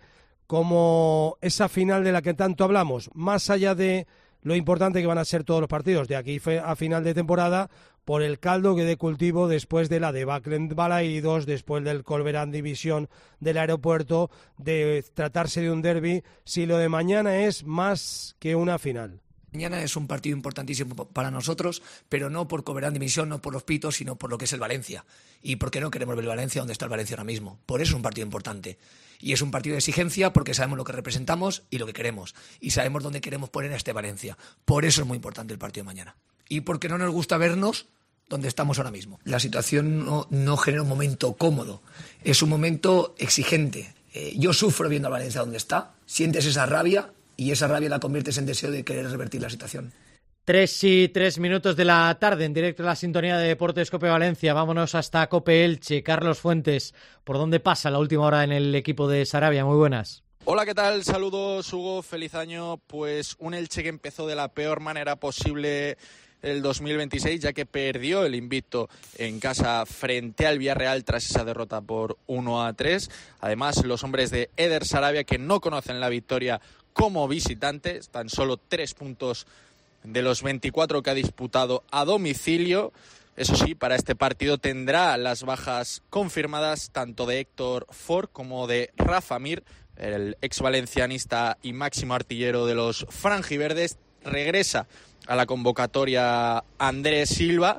como esa final de la que tanto hablamos, más allá de lo importante que van a ser todos los partidos de aquí a final de temporada, por el caldo que de cultivo después de la debacle en Balaídos, después del Corberán División del aeropuerto, de tratarse de un derbi, si lo de mañana es más que una final. Mañana es un partido importantísimo para nosotros, pero no por Corberán Dimisión, no por los pitos, sino por lo que es el Valencia. Y porque no queremos ver el Valencia donde está el Valencia ahora mismo. Por eso es un partido importante. Y es un partido de exigencia porque sabemos lo que representamos y lo que queremos. Y sabemos dónde queremos poner a este Valencia. Por eso es muy importante el partido de mañana. Y porque no nos gusta vernos donde estamos ahora mismo. La situación no, no genera un momento cómodo. Es un momento exigente. Eh, yo sufro viendo al Valencia donde está. Sientes esa rabia. Y esa rabia la conviertes en deseo de querer revertir la situación. Tres y tres minutos de la tarde, en directo a la sintonía de Deportes COPE Valencia. Vámonos hasta COPE Elche. Carlos Fuentes, ¿por dónde pasa la última hora en el equipo de Sarabia? Muy buenas. Hola, ¿qué tal? Saludos, Hugo. Feliz año. Pues un Elche que empezó de la peor manera posible el dos mil veintiséis, ya que perdió el invicto en casa frente al Villarreal tras esa derrota por uno a tres. Además, los hombres de Eder Sarabia, que no conocen la victoria como visitantes, tan solo tres puntos de los veinticuatro que ha disputado a domicilio. Eso sí, para este partido tendrá las bajas confirmadas tanto de Héctor Ford como de Rafa Mir, el ex valencianista y máximo artillero de los franjiverdes. Regresa a la convocatoria Andrés Silva.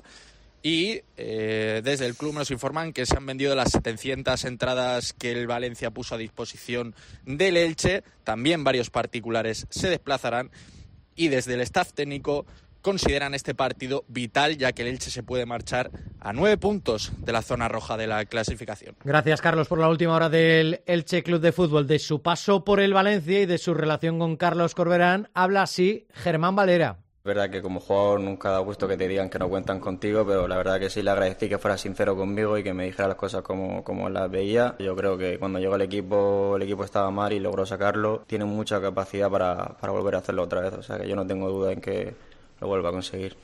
Y eh, desde el club nos informan que se han vendido las setecientas entradas que el Valencia puso a disposición del Elche. También varios particulares se desplazarán y desde el staff técnico consideran este partido vital, ya que el Elche se puede marchar a nueve puntos de la zona roja de la clasificación. Gracias, Carlos, por la última hora del Elche Club de Fútbol. De su paso por el Valencia y de su relación con Carlos Corberán, habla así Germán Valera. Es verdad que como jugador nunca da gusto que te digan que no cuentan contigo, pero la verdad que sí le agradecí que fuera sincero conmigo y que me dijera las cosas como, como las veía. Yo creo que cuando llegó el equipo, el equipo estaba mal y logró sacarlo. Tiene mucha capacidad para, para volver a hacerlo otra vez, o sea que yo no tengo duda en que lo vuelva a conseguir.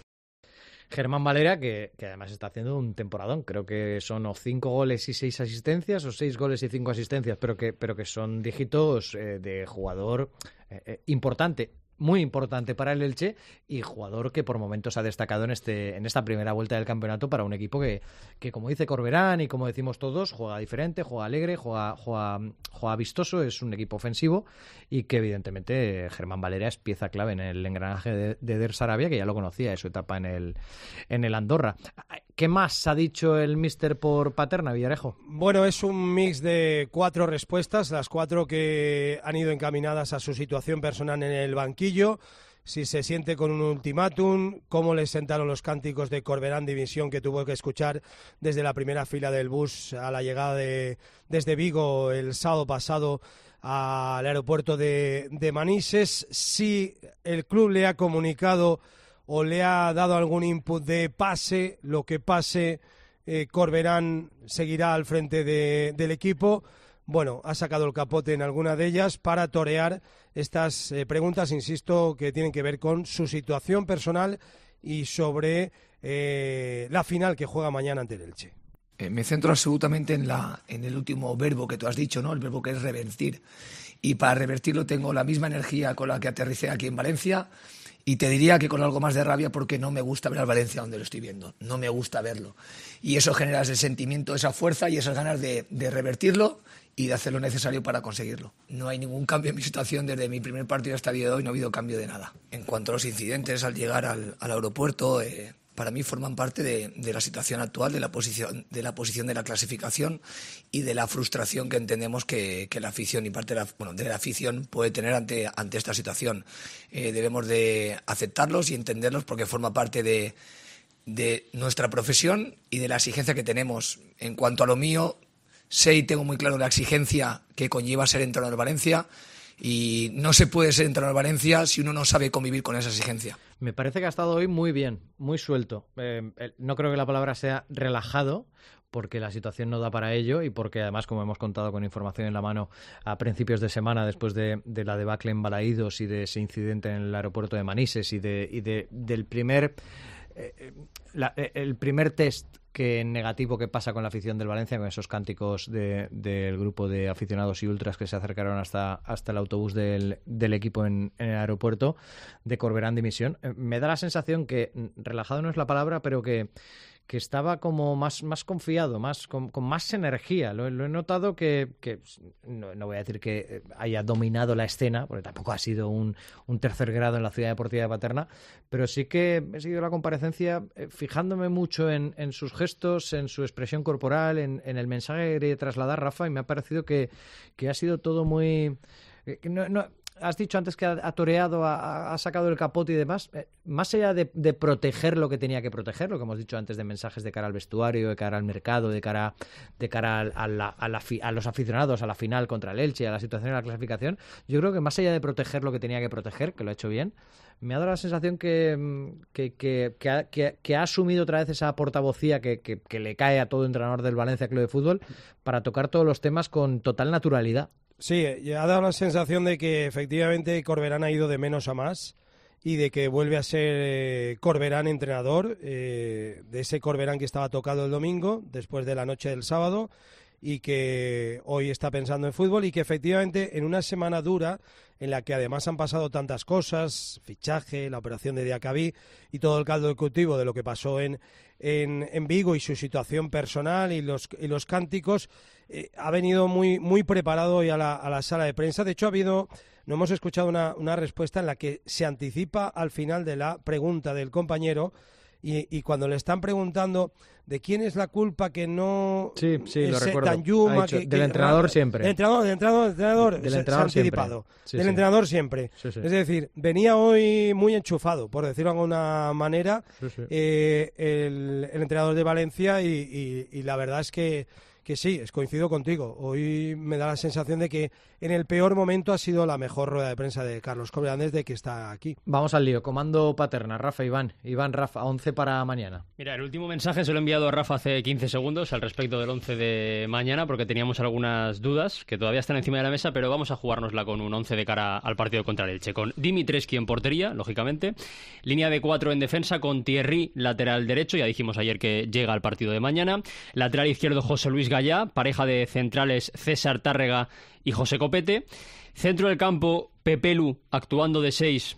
Germán Valera, que, que además está haciendo un temporadón, creo que son o cinco goles y seis asistencias, o seis goles y cinco asistencias, pero que, pero que son dígitos eh, de jugador eh, eh, importante. Muy importante para el Elche y jugador que por momentos ha destacado en este en esta primera vuelta del campeonato para un equipo que, que como dice Corberán y como decimos todos, juega diferente, juega alegre, juega, juega, juega vistoso, es un equipo ofensivo y que evidentemente Germán Valera es pieza clave en el engranaje de, de Der Sarabia, que ya lo conocía de su etapa en el, en el Andorra. ¿Qué más ha dicho el míster por Paterna, Villarejo? Bueno, es un mix de cuatro respuestas, las cuatro que han ido encaminadas a su situación personal en el banquillo, si se siente con un ultimátum, cómo le sentaron los cánticos de Corberán División que tuvo que escuchar desde la primera fila del bus a la llegada de, desde Vigo el sábado pasado al aeropuerto de, de Manises, si el club le ha comunicado o le ha dado algún input de pase, lo que pase, eh, Corberán seguirá al frente de, del equipo. Bueno, ha sacado el capote en alguna de ellas para torear estas eh, preguntas, insisto, que tienen que ver con su situación personal y sobre eh, la final que juega mañana ante el Elche. Eh, me centro absolutamente en, la, en el último verbo que tú has dicho, ¿no? El verbo que es revertir. Y para revertirlo tengo la misma energía con la que aterricé aquí en Valencia. Y te diría que con algo más de rabia porque no me gusta ver al Valencia donde lo estoy viendo. No me gusta verlo. Y eso genera ese sentimiento, esa fuerza y esas ganas de, de revertirlo y de hacer lo necesario para conseguirlo. No hay ningún cambio en mi situación desde mi primer partido hasta el día de hoy, no ha habido cambio de nada. En cuanto a los incidentes al llegar al, al aeropuerto, eh, para mí forman parte de, de la situación actual, de la posición de la posición de la clasificación y de la frustración que entendemos que, que la afición y parte de la, bueno, de la afición puede tener ante, ante esta situación. Eh, debemos de aceptarlos y entenderlos porque forma parte de, de nuestra profesión y de la exigencia que tenemos. En cuanto a lo mío, sé y tengo muy claro la exigencia que conlleva ser entrenador de Valencia. Y no se puede ser entrenador de Valencia si uno no sabe convivir con esa exigencia. Me parece que ha estado hoy muy bien, muy suelto. Eh, no creo que la palabra sea relajado, porque la situación no da para ello y porque además, como hemos contado con información en la mano a principios de semana, después de, de la debacle en Balaídos y de ese incidente en el aeropuerto de Manises y, de, y de, del primer... Eh, la, el primer test que negativo que pasa con la afición del Valencia, con esos cánticos de, del grupo de aficionados y ultras que se acercaron hasta, hasta el autobús del, del equipo en, en el aeropuerto de Corberán Dimisión. Eh, me da la sensación que, relajado no es la palabra, pero que que estaba como más, más confiado, más con, con más energía. Lo, lo he notado que, que no, no voy a decir que haya dominado la escena, porque tampoco ha sido un, un tercer grado en la Ciudad Deportiva de Paterna, pero sí que he seguido la comparecencia eh, fijándome mucho en, en sus gestos, en su expresión corporal, en, en el mensaje que quería trasladar Rafa, y me ha parecido que, que ha sido todo muy... Eh, que no, no, has dicho antes que ha, ha toreado, ha, ha sacado el capote y demás. Eh, más allá de, de proteger lo que tenía que proteger, lo que hemos dicho antes de mensajes de cara al vestuario, de cara al mercado, de cara, de cara a, a, la, a, la, a los aficionados, a la final contra el Elche, a la situación de la clasificación, yo creo que más allá de proteger lo que tenía que proteger, que lo ha hecho bien, me ha dado la sensación que, que, que, que, ha, que, que ha asumido otra vez esa portavocía que, que, que le cae a todo entrenador del Valencia Club de Fútbol para tocar todos los temas con total naturalidad. Sí, ha dado la sensación de que efectivamente Corberán ha ido de menos a más y de que vuelve a ser eh, Corberán entrenador, eh, de ese Corberán que estaba tocado el domingo, después de la noche del sábado, y que hoy está pensando en fútbol y que efectivamente en una semana dura en la que además han pasado tantas cosas, fichaje, la operación de Diacabí y todo el caldo de cultivo de lo que pasó en, en, en Vigo y su situación personal y los, y los cánticos, eh, ha venido muy, muy preparado hoy a la, a la sala de prensa. De hecho, ha habido, no hemos escuchado una, una respuesta en la que se anticipa al final de la pregunta del compañero. Y, y cuando le están preguntando de quién es la culpa que no sí, sí, lo recuerdo. Danjuma, dicho, que, del que, entrenador siempre. Del entrenador, del entrenador, del entrenador, del se, entrenador se ha anticipado. Sí, del sí. entrenador siempre. Sí, sí. Es decir, venía hoy muy enchufado, por decirlo de alguna manera, sí, sí. Eh, el, el entrenador de Valencia y, y, y la verdad es que que sí, es, coincido contigo. Hoy me da la sensación de que en el peor momento ha sido la mejor rueda de prensa de Carlos Corberán desde que está aquí. Vamos al lío. Comando Paterna. Rafa, Iván. Iván, Rafa, once para mañana. Mira, el último mensaje se lo he enviado a Rafa hace quince segundos al respecto del once de mañana, porque teníamos algunas dudas que todavía están encima de la mesa, pero vamos a jugárnosla con un once de cara al partido contra el Elche. Con Dimitrescu en portería, lógicamente. Línea de cuatro en defensa con Thierry, lateral derecho. Ya dijimos ayer que llega al partido de mañana. Lateral izquierdo José Luis Gallá. Pareja de centrales César Tárrega y José Copete. Centro del campo, Pepelu actuando de seis,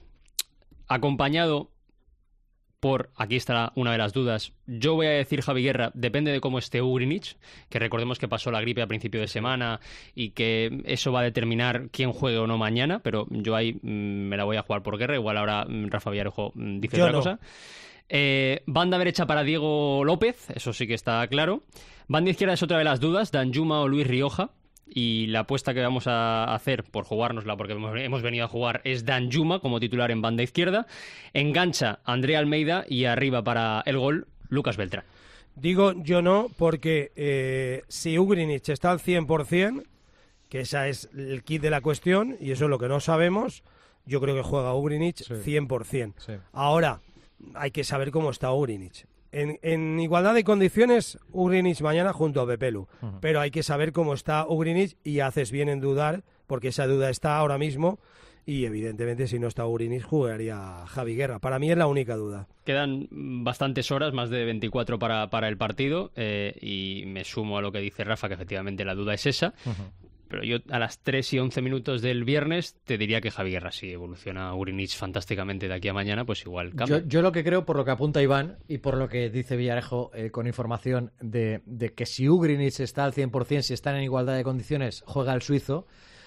acompañado por, aquí está una de las dudas, yo voy a decir Javi Guerra, depende de cómo esté Ugrinic, que recordemos que pasó la gripe a principio de semana y que eso va a determinar quién juegue o no mañana, pero yo ahí mmm, me la voy a jugar por Guerra, igual ahora mmm, Rafa Villarejo mmm, dice yo otra no. cosa. Eh, banda derecha para Diego López, eso sí que está claro. Banda izquierda es otra de las dudas, Danjuma o Luis Rioja. Y la apuesta que vamos a hacer por jugárnosla, porque hemos venido a jugar, es Danjuma como titular en banda izquierda. Engancha André Almeida y arriba para el gol, Lucas Beltrán. Digo yo no, porque eh, si Ugrinic está al cien por ciento, que esa es el kit de la cuestión, y eso es lo que no sabemos, yo creo que juega Ugrinic sí. cien por ciento. Sí. Ahora, hay que saber cómo está Ugrinic. En, en igualdad de condiciones, Ugrinic mañana junto a Pepelu. Uh-huh. Pero hay que saber cómo está Ugrinic y haces bien en dudar, porque esa duda está ahora mismo. Y evidentemente, si no está Ugrinic, jugaría Javi Guerra. Para mí es la única duda. Quedan bastantes horas, más de veinticuatro para, para el partido. Eh, y me sumo a lo que dice Rafa, que efectivamente la duda es esa. Uh-huh. Pero yo a las tres y once minutos del viernes te diría que Javi Guerra, si evoluciona Ugrinic fantásticamente de aquí a mañana, pues igual cambia. Yo, yo lo que creo, por lo que apunta Iván y por lo que dice Villarejo eh, con información de, de que si Ugrinic está al cien por ciento, si están en igualdad de condiciones, juega el suizo.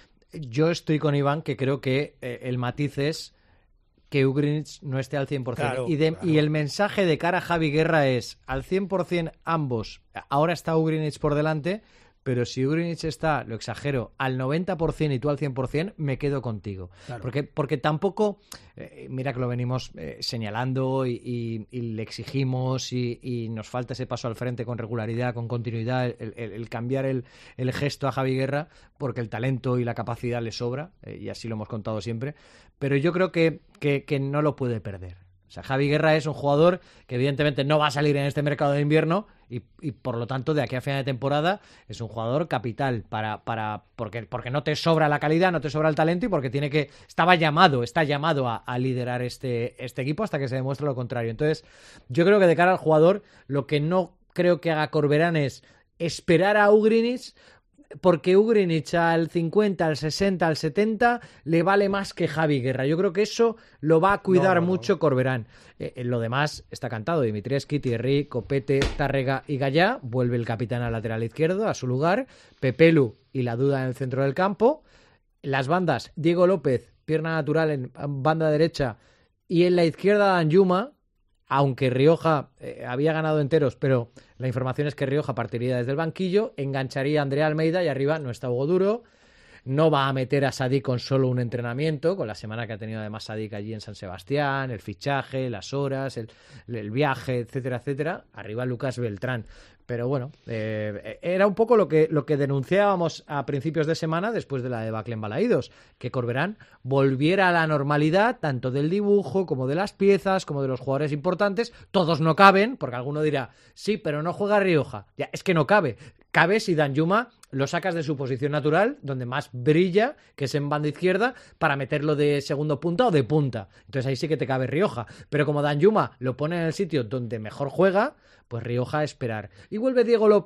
Yo estoy con Iván, que creo que eh, el matiz es que Ugrinic no esté al cien por ciento. Claro, y, de, claro. y el mensaje de cara a Javi Guerra es al cien por ciento ambos. Ahora está Ugrinic por delante, pero si Ugrinic está, lo exagero, al noventa por ciento y tú al cien por ciento, me quedo contigo. Claro. Porque, porque tampoco, eh, mira que lo venimos eh, señalando y, y, y le exigimos y, y nos falta ese paso al frente con regularidad, con continuidad, el, el, el cambiar el, el gesto a Javi Guerra, porque el talento y la capacidad le sobra, eh, y así lo hemos contado siempre, pero yo creo que, que, que no lo puede perder. O sea, Javi Guerra es un jugador que evidentemente no va a salir en este mercado de invierno y, y por lo tanto de aquí a final de temporada es un jugador capital para, para porque, porque no te sobra la calidad, no te sobra el talento y porque tiene que estaba llamado, está llamado a, a liderar este, este equipo hasta que se demuestre lo contrario. Entonces, yo creo que de cara al jugador, lo que no creo que haga Corberán es esperar a Ugrinic, porque Ugrinic al cincuenta, al sesenta, al setenta le vale más que Javi Guerra. Yo creo que eso lo va a cuidar no, no, mucho no. Corberán. Eh, en lo demás está cantado. Dimitrescu, Thierry, Copete, Tárrega y Gallá. Vuelve el capitán al lateral izquierdo, a su lugar. Pepelu y la duda en el centro del campo. Las bandas, Diego López, pierna natural en banda derecha. Y en la izquierda, Danjuma. Aunque Rioja eh, había ganado enteros, pero la información es que Rioja partiría desde el banquillo, engancharía a Andrea Almeida y arriba no está Hugo Duro. No va a meter a Sadik con solo un entrenamiento, con la semana que ha tenido además Sadik allí en San Sebastián, el fichaje, las horas, el, el viaje, etcétera, etcétera. Arriba Lucas Beltrán. Pero bueno, eh, era un poco lo que, lo que denunciábamos a principios de semana después de la debacle en Balaídos, que Corberán volviera a la normalidad tanto del dibujo como de las piezas, como de los jugadores importantes. Todos no caben, porque alguno dirá, sí, pero no juega Rioja. Ya, es que no cabe. Cabe si Danjuma lo sacas de su posición natural, donde más brilla, que es en banda izquierda, para meterlo de segundo punta o de punta. Entonces ahí sí que te cabe Rioja. Pero como Danjuma lo pone en el sitio donde mejor juega, pues Rioja a esperar. Y vuelve Diego López,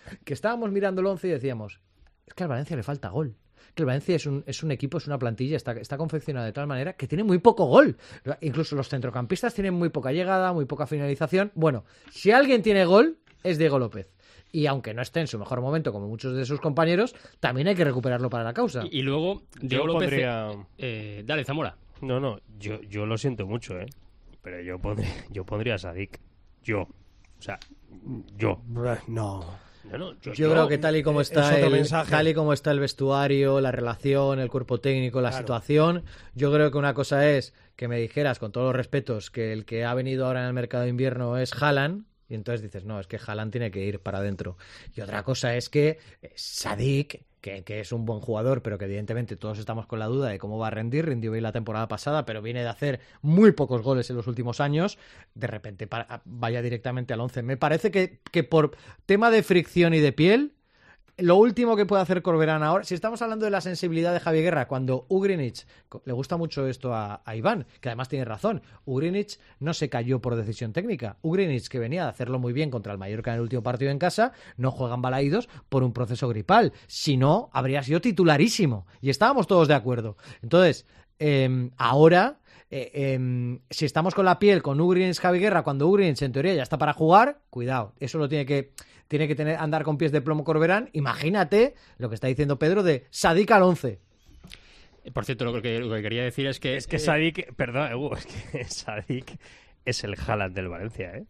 que estábamos mirando el once y decíamos, es que al Valencia le falta gol. Que el Valencia es un, es un equipo, es una plantilla, está, está confeccionada de tal manera que tiene muy poco gol. Incluso los centrocampistas tienen muy poca llegada, muy poca finalización. Bueno, si alguien tiene gol, es Diego López. Y aunque no esté en su mejor momento, como muchos de sus compañeros, también hay que recuperarlo para la causa. Y, y luego, Diego yo López... Pondría... Eh, dale, Zamora. No, no, yo, yo lo siento mucho, ¿eh? Pero yo pondría, yo pondría a Sadik. Yo. O sea, yo. No... No, no, yo, yo creo que tal y como está el, tal y como está el vestuario, la relación, el cuerpo técnico, la claro. situación, yo creo que una cosa es que me dijeras, con todos los respetos, que el que ha venido ahora en el mercado de invierno es Haaland, y entonces dices, no, es que Haaland tiene que ir para adentro. Y otra cosa es que Sadik, que, que es un buen jugador, pero que evidentemente todos estamos con la duda de cómo va a rendir, rindió bien la temporada pasada, pero viene de hacer muy pocos goles en los últimos años, de repente para, vaya directamente al once. Me parece que, que por tema de fricción y de piel, lo último que puede hacer Corberán ahora, si estamos hablando de la sensibilidad de Javi Guerra, cuando Ugrinic, le gusta mucho esto a, a Iván, que además tiene razón, Ugrinic no se cayó por decisión técnica. Ugrinic, que venía de hacerlo muy bien contra el Mallorca en el último partido en casa, no juegan balaídos por un proceso gripal. Si no, habría sido titularísimo. Y estábamos todos de acuerdo. Entonces, eh, ahora... Eh, eh, si estamos con la piel con Ugrinic, Javi Guerra, cuando Ugrinic en teoría ya está para jugar, cuidado, eso lo tiene que tiene que tener, andar con pies de plomo Corberán. Imagínate lo que está diciendo Pedro de Sadik al once. Por cierto, lo que, lo que quería decir es que... Es que Sadik, perdón, Hugo, es que Sadik es el Haaland del Valencia, ¿eh?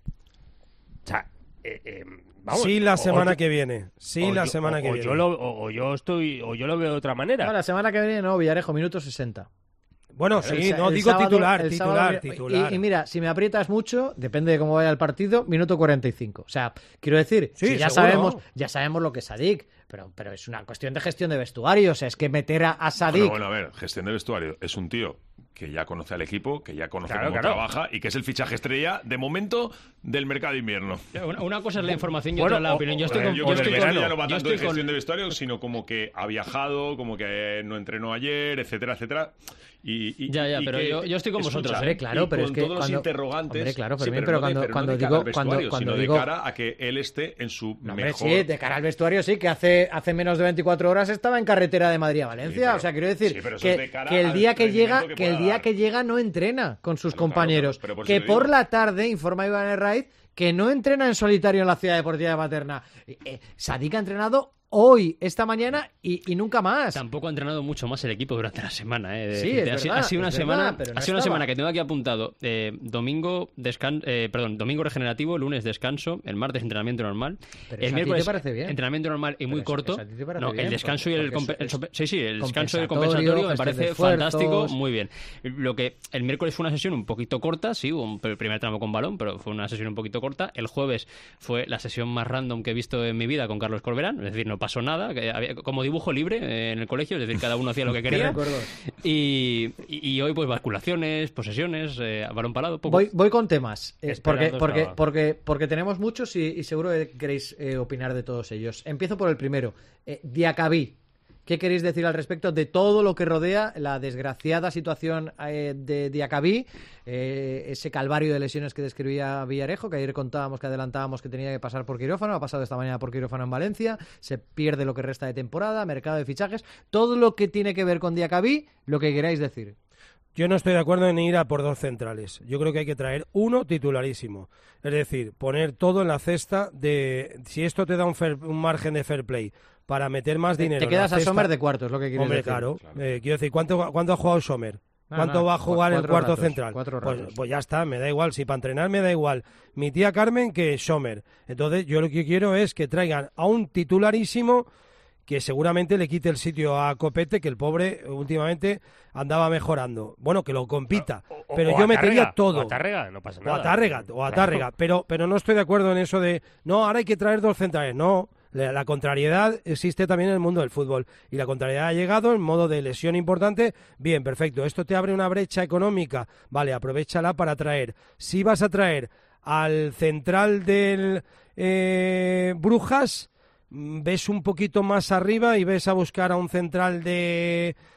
O sea, eh, eh, vamos, sí la semana o, que viene, sí la yo, semana o, que o viene. Yo lo, o, o yo estoy, o yo lo veo de otra manera. No, la semana que viene no, Villarejo, minuto sesenta. Bueno, el, sí, no, el digo sábado, titular, titular, sábado, titular. Y, y mira, si me aprietas mucho, depende de cómo vaya el partido, minuto cuarenta y cinco. O sea, quiero decir, sí, si ya seguro. sabemos, ya sabemos lo que es Sadik, pero, pero es una cuestión de gestión de vestuario. O sea, es que meter a, a Sadik... Bueno, bueno, a ver, gestión de vestuario. Es un tío que ya conoce al equipo, que ya conoce claro, cómo claro. trabaja y que es el fichaje estrella, de momento, del mercado de invierno. Una, una cosa es la información y bueno, otra la o, opinión. Yo o, estoy con... Yo Yo creo que estoy el con verano ya no va yo tanto de estoy gestión con... de vestuario, sino como que ha viajado, como que no entrenó ayer, etcétera, etcétera. Y, y, ya, ya, y pero que, yo, yo estoy con escucha, vosotros. Hombre, claro, y pero con es que todos cuando, los interrogantes. Hombre, claro, sí, pero, pero, pero no cuando, de, pero cuando no de digo, cara al cuando, vestuario, cuando sino digo, de cara a que él esté en su no, hombre, mejor. sí, de cara al vestuario sí, que hace, hace menos de veinticuatro horas estaba en carretera de Madrid a Valencia. Sí, pero, o sea, quiero decir sí, pero eso que, es de cara que el día al que llega, rendimiento que que el pueda día dar. que llega no entrena con sus Claro, compañeros, claro, pero por que eso te por digo. la tarde informa Iván Herraiz que no entrena en solitario en la Ciudad Deportiva de Paterna. Eh, eh, Sadik ha entrenado hoy, esta mañana y, y nunca más. Tampoco ha entrenado mucho más el equipo durante la semana. Eh, Sí, decirte. es ha, sido- verdad, ha sido una es semana, verdad, pero no ha sido una estaba. semana que tengo aquí apuntado. Eh, domingo descan eh, perdón, domingo regenerativo, lunes descanso, el martes entrenamiento normal, Pero el eso a ti miércoles te parece bien. entrenamiento normal y muy eso- corto. eso a ti te parece No, bien, el descanso y el, porque compe- es- el sope- sí, sí, el descanso y el compensatorio, compensatorio me gestión de parece esfuerzos. fantástico, muy bien. Lo que el miércoles fue una sesión un poquito corta, sí, hubo un el primer tramo con balón, pero fue una sesión un poquito corta. El jueves fue la sesión más random que he visto en mi vida con Carlos Corberán, es decir, no pasó nada, que había, como dibujo libre eh, en el colegio, es decir, cada uno hacía lo que Qué quería. recuerdos. Y, y, y hoy pues basculaciones, posesiones, eh, balón parado, poco. Voy, voy con temas, eh, porque, Esperando porque, estaba. porque, porque tenemos muchos y, y seguro que queréis eh, opinar de todos ellos. Empiezo por el primero, eh, Diacabí. ¿Qué queréis decir al respecto de todo lo que rodea la desgraciada situación eh, de Diacabí, eh, ese calvario de lesiones que describía Villarejo, que ayer contábamos, que adelantábamos que tenía que pasar por quirófano, ha pasado esta mañana por quirófano en Valencia, se pierde lo que resta de temporada, mercado de fichajes, todo lo que tiene que ver con Diacabí, lo que queráis decir. Yo no estoy de acuerdo en ir a por dos centrales. Yo creo que hay que traer uno titularísimo. Es decir, poner todo en la cesta de... Si esto te da un, fair- un margen de fair play para meter más dinero... Te en quedas la a cesta- Sommer de cuartos, lo que quieres Hombre, decir. claro. Eh, quiero decir, ¿cuánto, ¿cuánto ha jugado Sommer? Nada, ¿Cuánto nada, va a jugar el cuatro cuarto ratos, central? cuatro Pues, ratos. pues ya está, me da igual. Si para entrenar me da igual mi tía Carmen que Sommer. Entonces yo lo que quiero es que traigan a un titularísimo que seguramente le quite el sitio a Copete, que el pobre últimamente andaba mejorando. Bueno, que lo compita, O- o- pero o yo a metería Tárrega, todo. o a Tárrega, no pasa O nada. a Tárrega, o a Claro. Tárrega, pero, pero no estoy de acuerdo en eso de, no, ahora hay que traer dos centrales. No, la, la contrariedad existe también en el mundo del fútbol, y la contrariedad ha llegado en modo de lesión importante. Bien, perfecto, esto te abre una brecha económica, vale, aprovéchala para traer. Si vas a traer al central del eh, Brujas, ves un poquito más arriba y ves a buscar a un central de,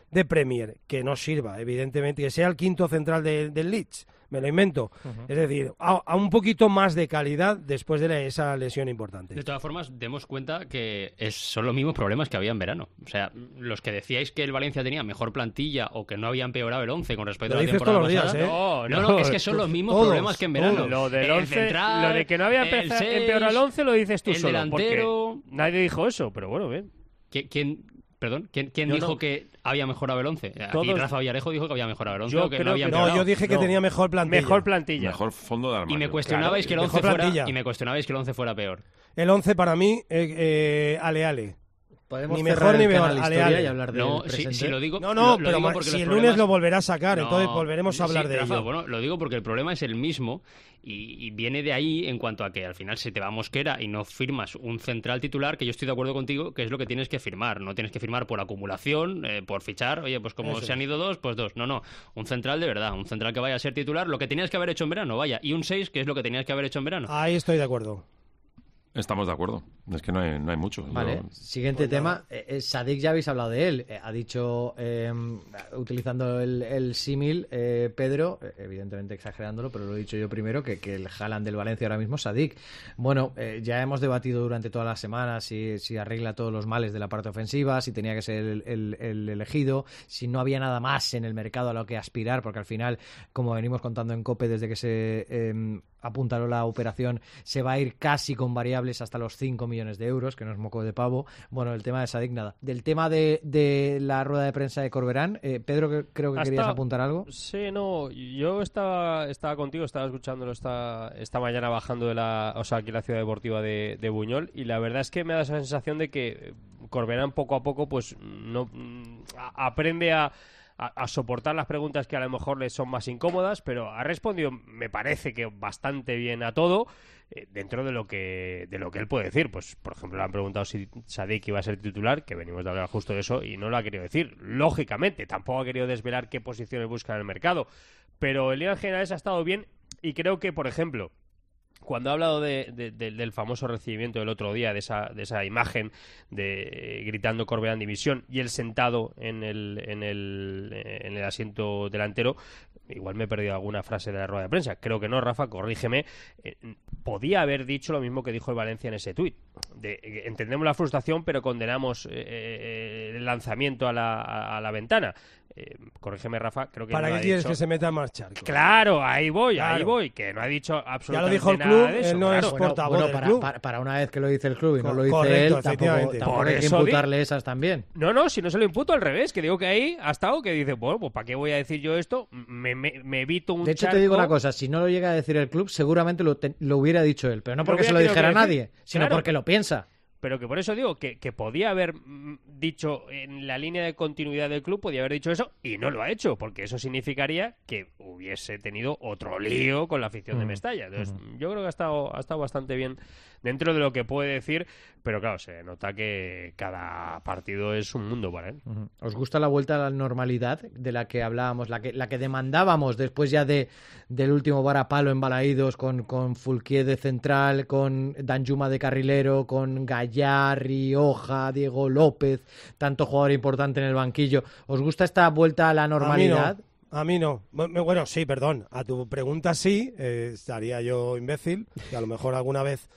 de Premier, que no sirva, evidentemente, que sea el quinto central de, del Leeds, me lo invento. Uh-huh. Es decir, a, a un poquito más de calidad después de la, esa lesión importante. De todas formas, demos cuenta que es, son los mismos problemas que había en verano. O sea, los que decíais que el Valencia tenía mejor plantilla o que no había empeorado el once con respecto lo a la temporada todos los pasada. Días, ¿eh? No, no, no, es que son los mismos todos, problemas que en verano. Todos. Lo del el once, central, lo de que no había el seis, empeorado el once lo dices tú el solo. delantero. Nadie dijo eso, pero bueno, bien. ¿Quién, perdón, ¿quién, quién no, dijo no. que había mejorado el once? Aquí Todos... Rafa Villarejo dijo que había mejorado el once. Yo o que creo no, había que no, yo dije que no. tenía mejor plantilla. Mejor plantilla. Mejor fondo de armario. Y me cuestionabais claro. que el once fuera, plantilla. y me cuestionabais que el once fuera peor. El once para mí, eh, eh, ale ale. Podemos ni cerrar mejor ni el peor, canal ale, historia ale. y hablar del No, presente. si, si lo digo, No, no, lo, lo pero digo ma- porque si los el problemas... lunes lo volverá a sacar, No, entonces volveremos a hablar sí, de Rafa, ello. Bueno, lo digo porque el problema es el mismo y, y viene de ahí en cuanto a que al final se te va Mosquera y no firmas un central titular, que yo estoy de acuerdo contigo, que es lo que tienes que firmar. No tienes que firmar por acumulación, eh, por fichar, oye, pues como Eso se han ido dos, pues dos. No, no, un central de verdad, un central que vaya a ser titular, lo que tenías que haber hecho en verano, vaya, y un seis, que es lo que tenías que haber hecho en verano. Ahí estoy de acuerdo. Estamos de acuerdo. Es que no hay, no hay mucho. Vale, Yo... siguiente pues tema. Eh, eh, Sadik, ya habéis hablado de él. Eh, ha dicho, eh, utilizando el, el símil, eh, Pedro, eh, evidentemente exagerándolo, pero lo he dicho yo primero, que, que el Haaland del Valencia ahora mismo es Sadik. Bueno, eh, ya hemos debatido durante todas las semanas si, si arregla todos los males de la parte ofensiva, si tenía que ser el, el, el elegido, si no había nada más en el mercado a lo que aspirar, porque al final, como venimos contando en COPE desde que se... Eh, apuntaló la operación, se va a ir casi con variables hasta los cinco millones de euros, que no es moco de pavo. Bueno, el tema de Sadik, nada. Del tema de, de la rueda de prensa de Corberán, eh, Pedro, que, creo que Hasta... querías apuntar algo. Sí, no, yo estaba estaba contigo, estaba escuchándolo esta, esta mañana bajando de la, o sea, aquí en la ciudad deportiva de, de Buñol, y la verdad es que me da esa sensación de que Corberán poco a poco pues no a, aprende a A, a soportar las preguntas que a lo mejor les son más incómodas, pero ha respondido, me parece que bastante bien a todo, eh, dentro de lo que de lo que él puede decir. Pues, por ejemplo, le han preguntado si Sadik iba a ser titular, que venimos de hablar justo de eso, y no lo ha querido decir. Lógicamente, tampoco ha querido desvelar qué posiciones busca en el mercado, pero en líneas generales ha estado bien, y creo que, por ejemplo, cuando ha hablado de, de, de, del famoso recibimiento del otro día, de esa, de esa imagen de eh, gritando Corberán dimisión y él sentado en el, en, el, en el asiento delantero, igual me he perdido alguna frase de la rueda de prensa. Creo que no, Rafa, corrígeme. Eh, podía haber dicho lo mismo que dijo el Valencia en ese tuit. De, eh, entendemos la frustración, pero condenamos eh, eh, el lanzamiento a la, a, a la ventana. Eh, corrígeme, Rafa, creo que ¿Para no qué ha quieres dicho... que se meta en marcha? Claro, ahí voy, Claro. ahí voy, que no ha dicho absolutamente ya lo dijo el nada club, de eso, él no claro. es Bueno, portavoz bueno, del para, club. para, para una vez que lo dice el club y no Co- lo dice correcto, él, tampoco, efectivamente. tampoco Por hay que eso imputarle esas también. No, no, si no se lo imputo, al revés, que digo que ahí ha estado, que dice, bueno, pues ¿para qué voy a decir yo esto? Me, me, me evito un De hecho, charco. te digo una cosa, si no lo llega a decir el club, seguramente lo, te- lo hubiera dicho él, pero no Lo porque hubiera se lo tenido dijera a que decir. nadie, sino Claro. porque lo piensa. Pero que por eso digo que, que podía haber mm, dicho en la línea de continuidad del club, podía haber dicho eso, y no lo ha hecho, porque eso significaría que hubiese tenido otro lío con la afición Mm. de Mestalla. Entonces, Mm. yo creo que ha estado, ha estado bastante bien dentro de lo que puede decir, pero claro, se nota que cada partido es un mundo para él. Ujú. ¿Os gusta la vuelta a la normalidad de la que hablábamos, la que, la que demandábamos después ya de del último varapalo en Balaídos con, con Fulquier de central, con Danjuma de carrilero, con Gallá, Rioja, Diego López, tanto jugador importante en el banquillo? ¿Os gusta esta vuelta a la normalidad? A mí no. Bueno, bueno, sí, perdón. A tu pregunta sí, eh, estaría yo imbécil, que a lo mejor alguna vez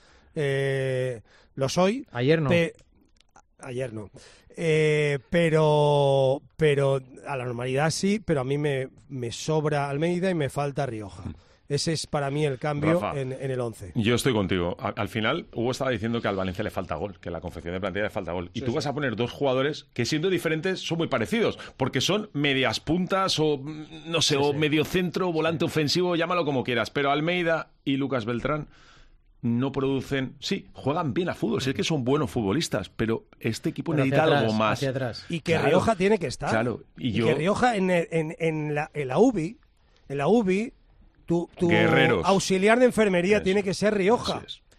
eh, lo soy. Ayer no. Pe- Ayer no. Eh, pero pero a la normalidad sí, pero a mí me, me sobra Almeida y me falta Rioja. Ese es para mí el cambio Rafa, en, en el once. Yo estoy contigo. A- Al final, Hugo estaba diciendo que al Valencia le falta gol, que a la confección de plantilla le falta gol. Y Sí, tú sí. vas a poner dos jugadores que, siendo diferentes, son muy parecidos, porque son medias puntas o, mm, no sé, Sí, o sí. medio centro, volante ofensivo, llámalo como quieras. Pero Almeida y Lucas Beltrán no producen... Sí, juegan bien a fútbol, sí que son buenos futbolistas, pero este equipo Pero necesita hacia algo atrás, más. hacia atrás. Y que Claro. Rioja tiene que estar. Claro, y Y yo... que Rioja en, el- en, en la, en la U B I, en la U B I, tu, tu Guerreros. auxiliar de enfermería Eso. tiene que ser Rioja. Así es.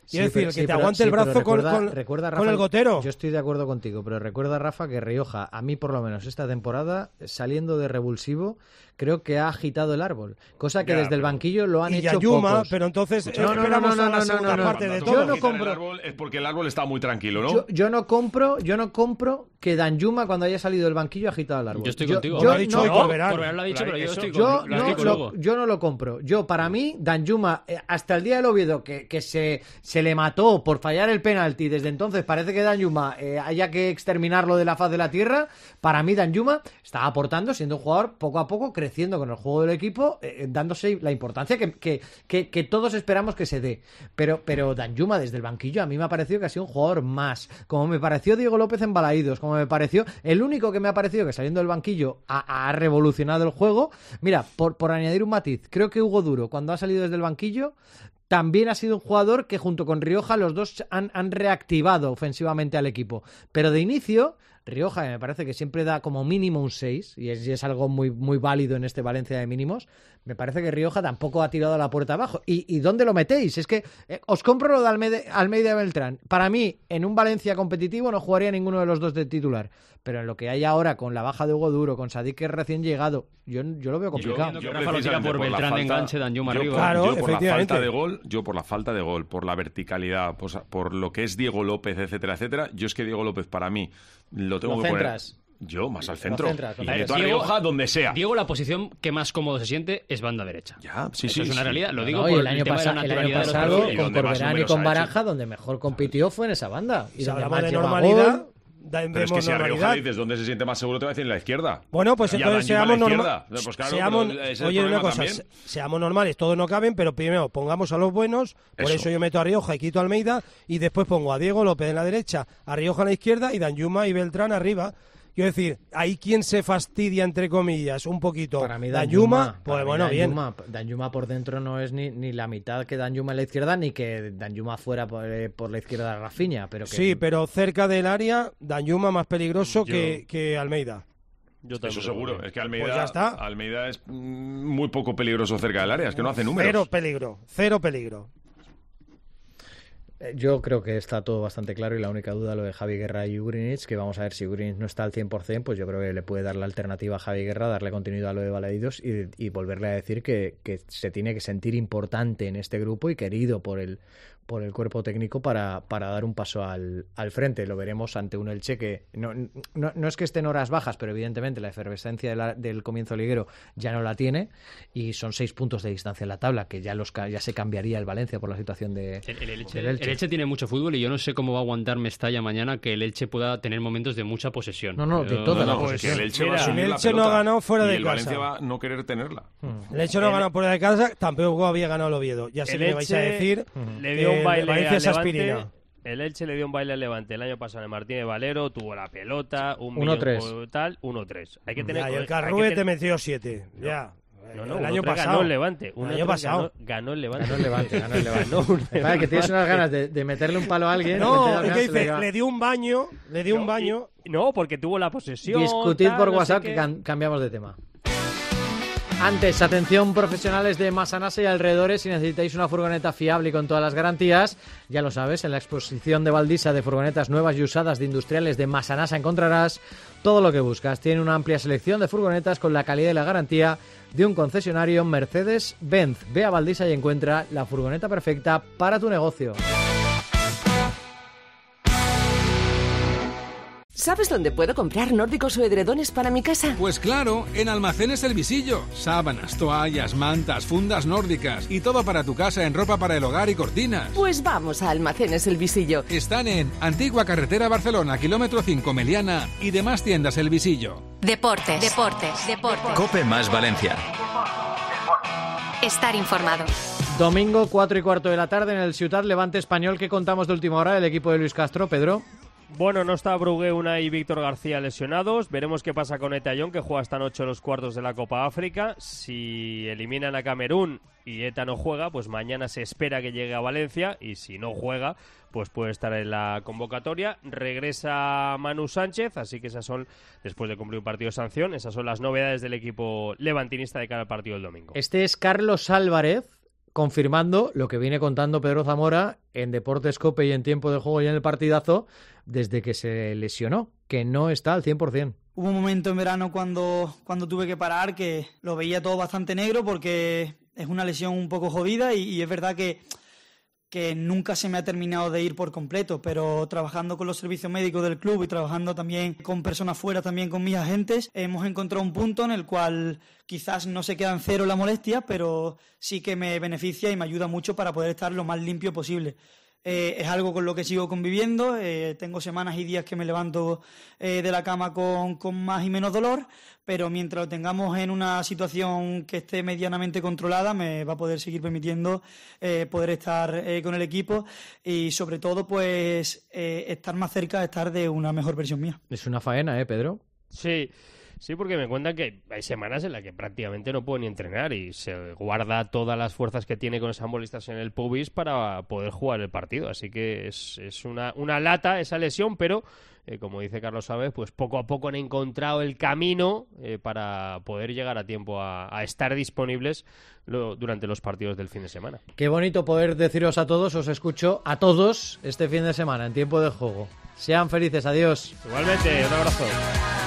Y es decir, que te aguante el brazo con, con, recuerda, Rafa, con el gotero. Yo estoy de acuerdo contigo, pero recuerda, Rafa, que Rioja, a mí por lo menos esta temporada, saliendo de revulsivo, creo que ha agitado el árbol. Cosa que ya, desde el banquillo lo han y hecho Yayuma, pocos. pero entonces no, no, no, no, no, no, no, no, parte de yo todo. no compro. El árbol es porque el árbol está muy tranquilo, ¿no? Yo, yo no compro, yo no compro que Danjuma cuando haya salido del banquillo ha agitado el árbol. Yo estoy yo, contigo. Yo, lo ha dicho no, hoy Corberán. Corberán lo ha dicho, pero yo estoy yo, con, no, lo lo, yo no lo compro. Yo, para mí, Danjuma, eh, hasta el día del Oviedo, que, que se, se le mató por fallar el penalti, desde entonces parece que Danjuma eh, haya que exterminarlo de la faz de la tierra. Para mí, Danjuma está aportando, siendo un jugador poco a poco, creciendo con el juego del equipo, eh, dándose la importancia que, que, que, que todos esperamos que se dé. Pero, pero Danjuma, desde el banquillo, a mí me ha parecido que ha sido un jugador más. Como me pareció Diego López en Balaídos, como me pareció... El único que me ha parecido que saliendo del banquillo ha, ha revolucionado el juego. Mira, por, por añadir un matiz, creo que Hugo Duro, cuando ha salido desde el banquillo, también ha sido un jugador que junto con Rioja los dos han, han reactivado ofensivamente al equipo. Pero de inicio, Rioja me parece que siempre da como mínimo un seis, y es, y es algo muy, muy válido en este Valencia de mínimos. Me parece que Rioja tampoco ha tirado la puerta abajo. ¿Y, y dónde lo metéis? Es que eh, os compro lo de Almeida, Almeida Beltrán. Para mí, en un Valencia competitivo no jugaría ninguno de los dos de titular. Pero en lo que hay ahora, con la baja de Hugo Duro, con Sadik que es recién llegado, yo, yo lo veo complicado. Yo, yo Rafa lo tira por, por Beltrán falta, de enganche, Danjuma arriba. Claro, yo por la falta de gol, yo por la falta de gol, por la verticalidad, por, por lo que es Diego López, etcétera, etcétera. Yo es que Diego López para mí lo tengo ¿Lo que centras? poner... Yo, más al centro. Centras, y meto a Rioja donde sea. Diego, la posición que más cómodo se siente es banda derecha. Ya, sí, Eso sí. es una sí. realidad. Lo digo no, por el año, el tema pasa, de la el año naturalidad pasado, de con Corberán y con Baraja, donde mejor compitió fue en esa banda. Y si donde hablamos más de llegó a normalidad... gol. Pero es que si a Rioja dices dónde se siente más seguro, te va a decir en la izquierda. Bueno, pues entonces seamos normales. Pues claro, seamos, oye, una cosa, también. seamos normales, todos no caben, pero primero pongamos a los buenos, por eso. eso yo meto a Rioja y quito a Almeida, y después pongo a Diego López en la derecha, a Rioja en la izquierda y Danjuma y Beltrán arriba. Quiero decir, ahí quien se fastidia, entre comillas, un poquito. Para mí, Danjuma, Danjuma pues para bueno, mí Danjuma, bien. Danjuma por dentro no es ni, ni la mitad que Danjuma en la izquierda, ni que Danjuma fuera por, eh, por la izquierda de Rafinha. Pero que... Sí, pero cerca del área, Danjuma más peligroso yo... que, que Almeida. Yo Eso seguro, bien. Es que Almeida, pues ya está. Almeida es muy poco peligroso cerca del área, es que no hace números. Cero peligro, cero peligro. Yo creo que está todo bastante claro y la única duda lo de Javi Guerra y Ugrinic, que vamos a ver si Ugrinic no está al cien por ciento, pues yo creo que le puede dar la alternativa a Javi Guerra, darle continuidad a lo de Balaídos y, y volverle a decir que, que se tiene que sentir importante en este grupo y querido por el por el cuerpo técnico para, para dar un paso al, al frente. Lo veremos ante un Elche que no, no, no es que esté en horas bajas, pero evidentemente la efervescencia de la, del comienzo liguero ya no la tiene y son seis puntos de distancia en la tabla, que ya los ya se cambiaría el Valencia por la situación de el, el, Elche, del Elche. El Elche tiene mucho fútbol y yo no sé cómo va a aguantar Mestalla mañana que el Elche pueda tener momentos de mucha posesión. No, no, de toda no, la no, posesión. Pues el Elche, Mira, va a el Elche la no ha ganado fuera y de el casa. Valencia va a no querer tenerla. El Elche no ha ganado fuera de casa, tampoco había ganado el Oviedo. Ya sé que me vais a decir. Le dio un baile Valencia al aspirina. Levante. El Elche le dio un baile al Levante el año pasado en Martínez Valero, tuvo la pelota, un uno tres. Tal, uno tres. Hay que tener. Ya, y el Carrue te metió siete. No. Ya. No, no, el año pasado ganó el Levante. El año pasado ganó, ganó el Levante. Ganó el Levante, ganó el Levante. ganó Levante. Que tienes unas ganas de, de meterle un palo a alguien. No, es que dice, le, le dio un baño, le dio no, un baño. Y, no, porque tuvo la posesión. Discutid tal, por no WhatsApp sé que can, cambiamos de tema. Antes, atención profesionales de Massanassa y alrededores, si necesitáis una furgoneta fiable y con todas las garantías, ya lo sabes, en la exposición de Valdisa de furgonetas nuevas y usadas de industriales de Massanassa encontrarás todo lo que buscas. Tiene una amplia selección de furgonetas con la calidad y la garantía de un concesionario Mercedes-Benz. Ve a Valdisa y encuentra la furgoneta perfecta para tu negocio. ¿Sabes dónde puedo comprar nórdicos o edredones para mi casa? Pues claro, en Almacenes El Visillo. Sábanas, toallas, mantas, fundas nórdicas y todo para tu casa en ropa para el hogar y cortinas. Pues vamos a Almacenes El Visillo. Están en Antigua Carretera Barcelona, kilómetro cinco Meliana y demás tiendas El Visillo. Deportes, deportes, deportes. Cope más Valencia. Estar informado. Domingo, cuatro y cuarto de la tarde en el Ciutat Levante Español. ¿Qué contamos de última hora del equipo de Luis Castro, Pedro? Bueno, no está Brugueuna y Víctor García lesionados. Veremos qué pasa con Etayón, que juega esta noche los cuartos de la Copa África. Si eliminan a Camerún y Eta no juega, pues mañana se espera que llegue a Valencia. Y si no juega, pues puede estar en la convocatoria. Regresa Manu Sánchez, así que esas son, después de cumplir un partido de sanción, esas son las novedades del equipo levantinista de cara al partido del domingo. Este es Carlos Álvarez, confirmando lo que viene contando Pedro Zamora en Deportes COPE y en Tiempo de Juego y en el Partidazo desde que se lesionó, que no está al cien por ciento. Hubo un momento en verano cuando, cuando tuve que parar que lo veía todo bastante negro porque es una lesión un poco jodida y, y es verdad que, que nunca se me ha terminado de ir por completo, pero trabajando con los servicios médicos del club y trabajando también con personas fuera, también con mis agentes, hemos encontrado un punto en el cual quizás no se queda en cero la molestia, pero sí que me beneficia y me ayuda mucho para poder estar lo más limpio posible. Eh, es algo con lo que sigo conviviendo, eh, tengo semanas y días que me levanto eh, de la cama con, con más y menos dolor, pero mientras lo tengamos en una situación que esté medianamente controlada me va a poder seguir permitiendo eh, poder estar eh, con el equipo y sobre todo pues eh, estar más cerca de estar de una mejor versión mía. Es una faena, ¿eh, Pedro? Sí. Sí, porque me cuentan que hay semanas en las que prácticamente no puede ni entrenar y se guarda todas las fuerzas que tiene con esos futbolistas en el pubis para poder jugar el partido. Así que es, es una, una lata esa lesión, pero eh, como dice Carlos Suárez, pues poco a poco han encontrado el camino eh, para poder llegar a tiempo a, a estar disponibles lo, durante los partidos del fin de semana. Qué bonito poder deciros a todos, os escucho a todos este fin de semana en Tiempo de Juego. Sean felices, adiós. Igualmente, un abrazo.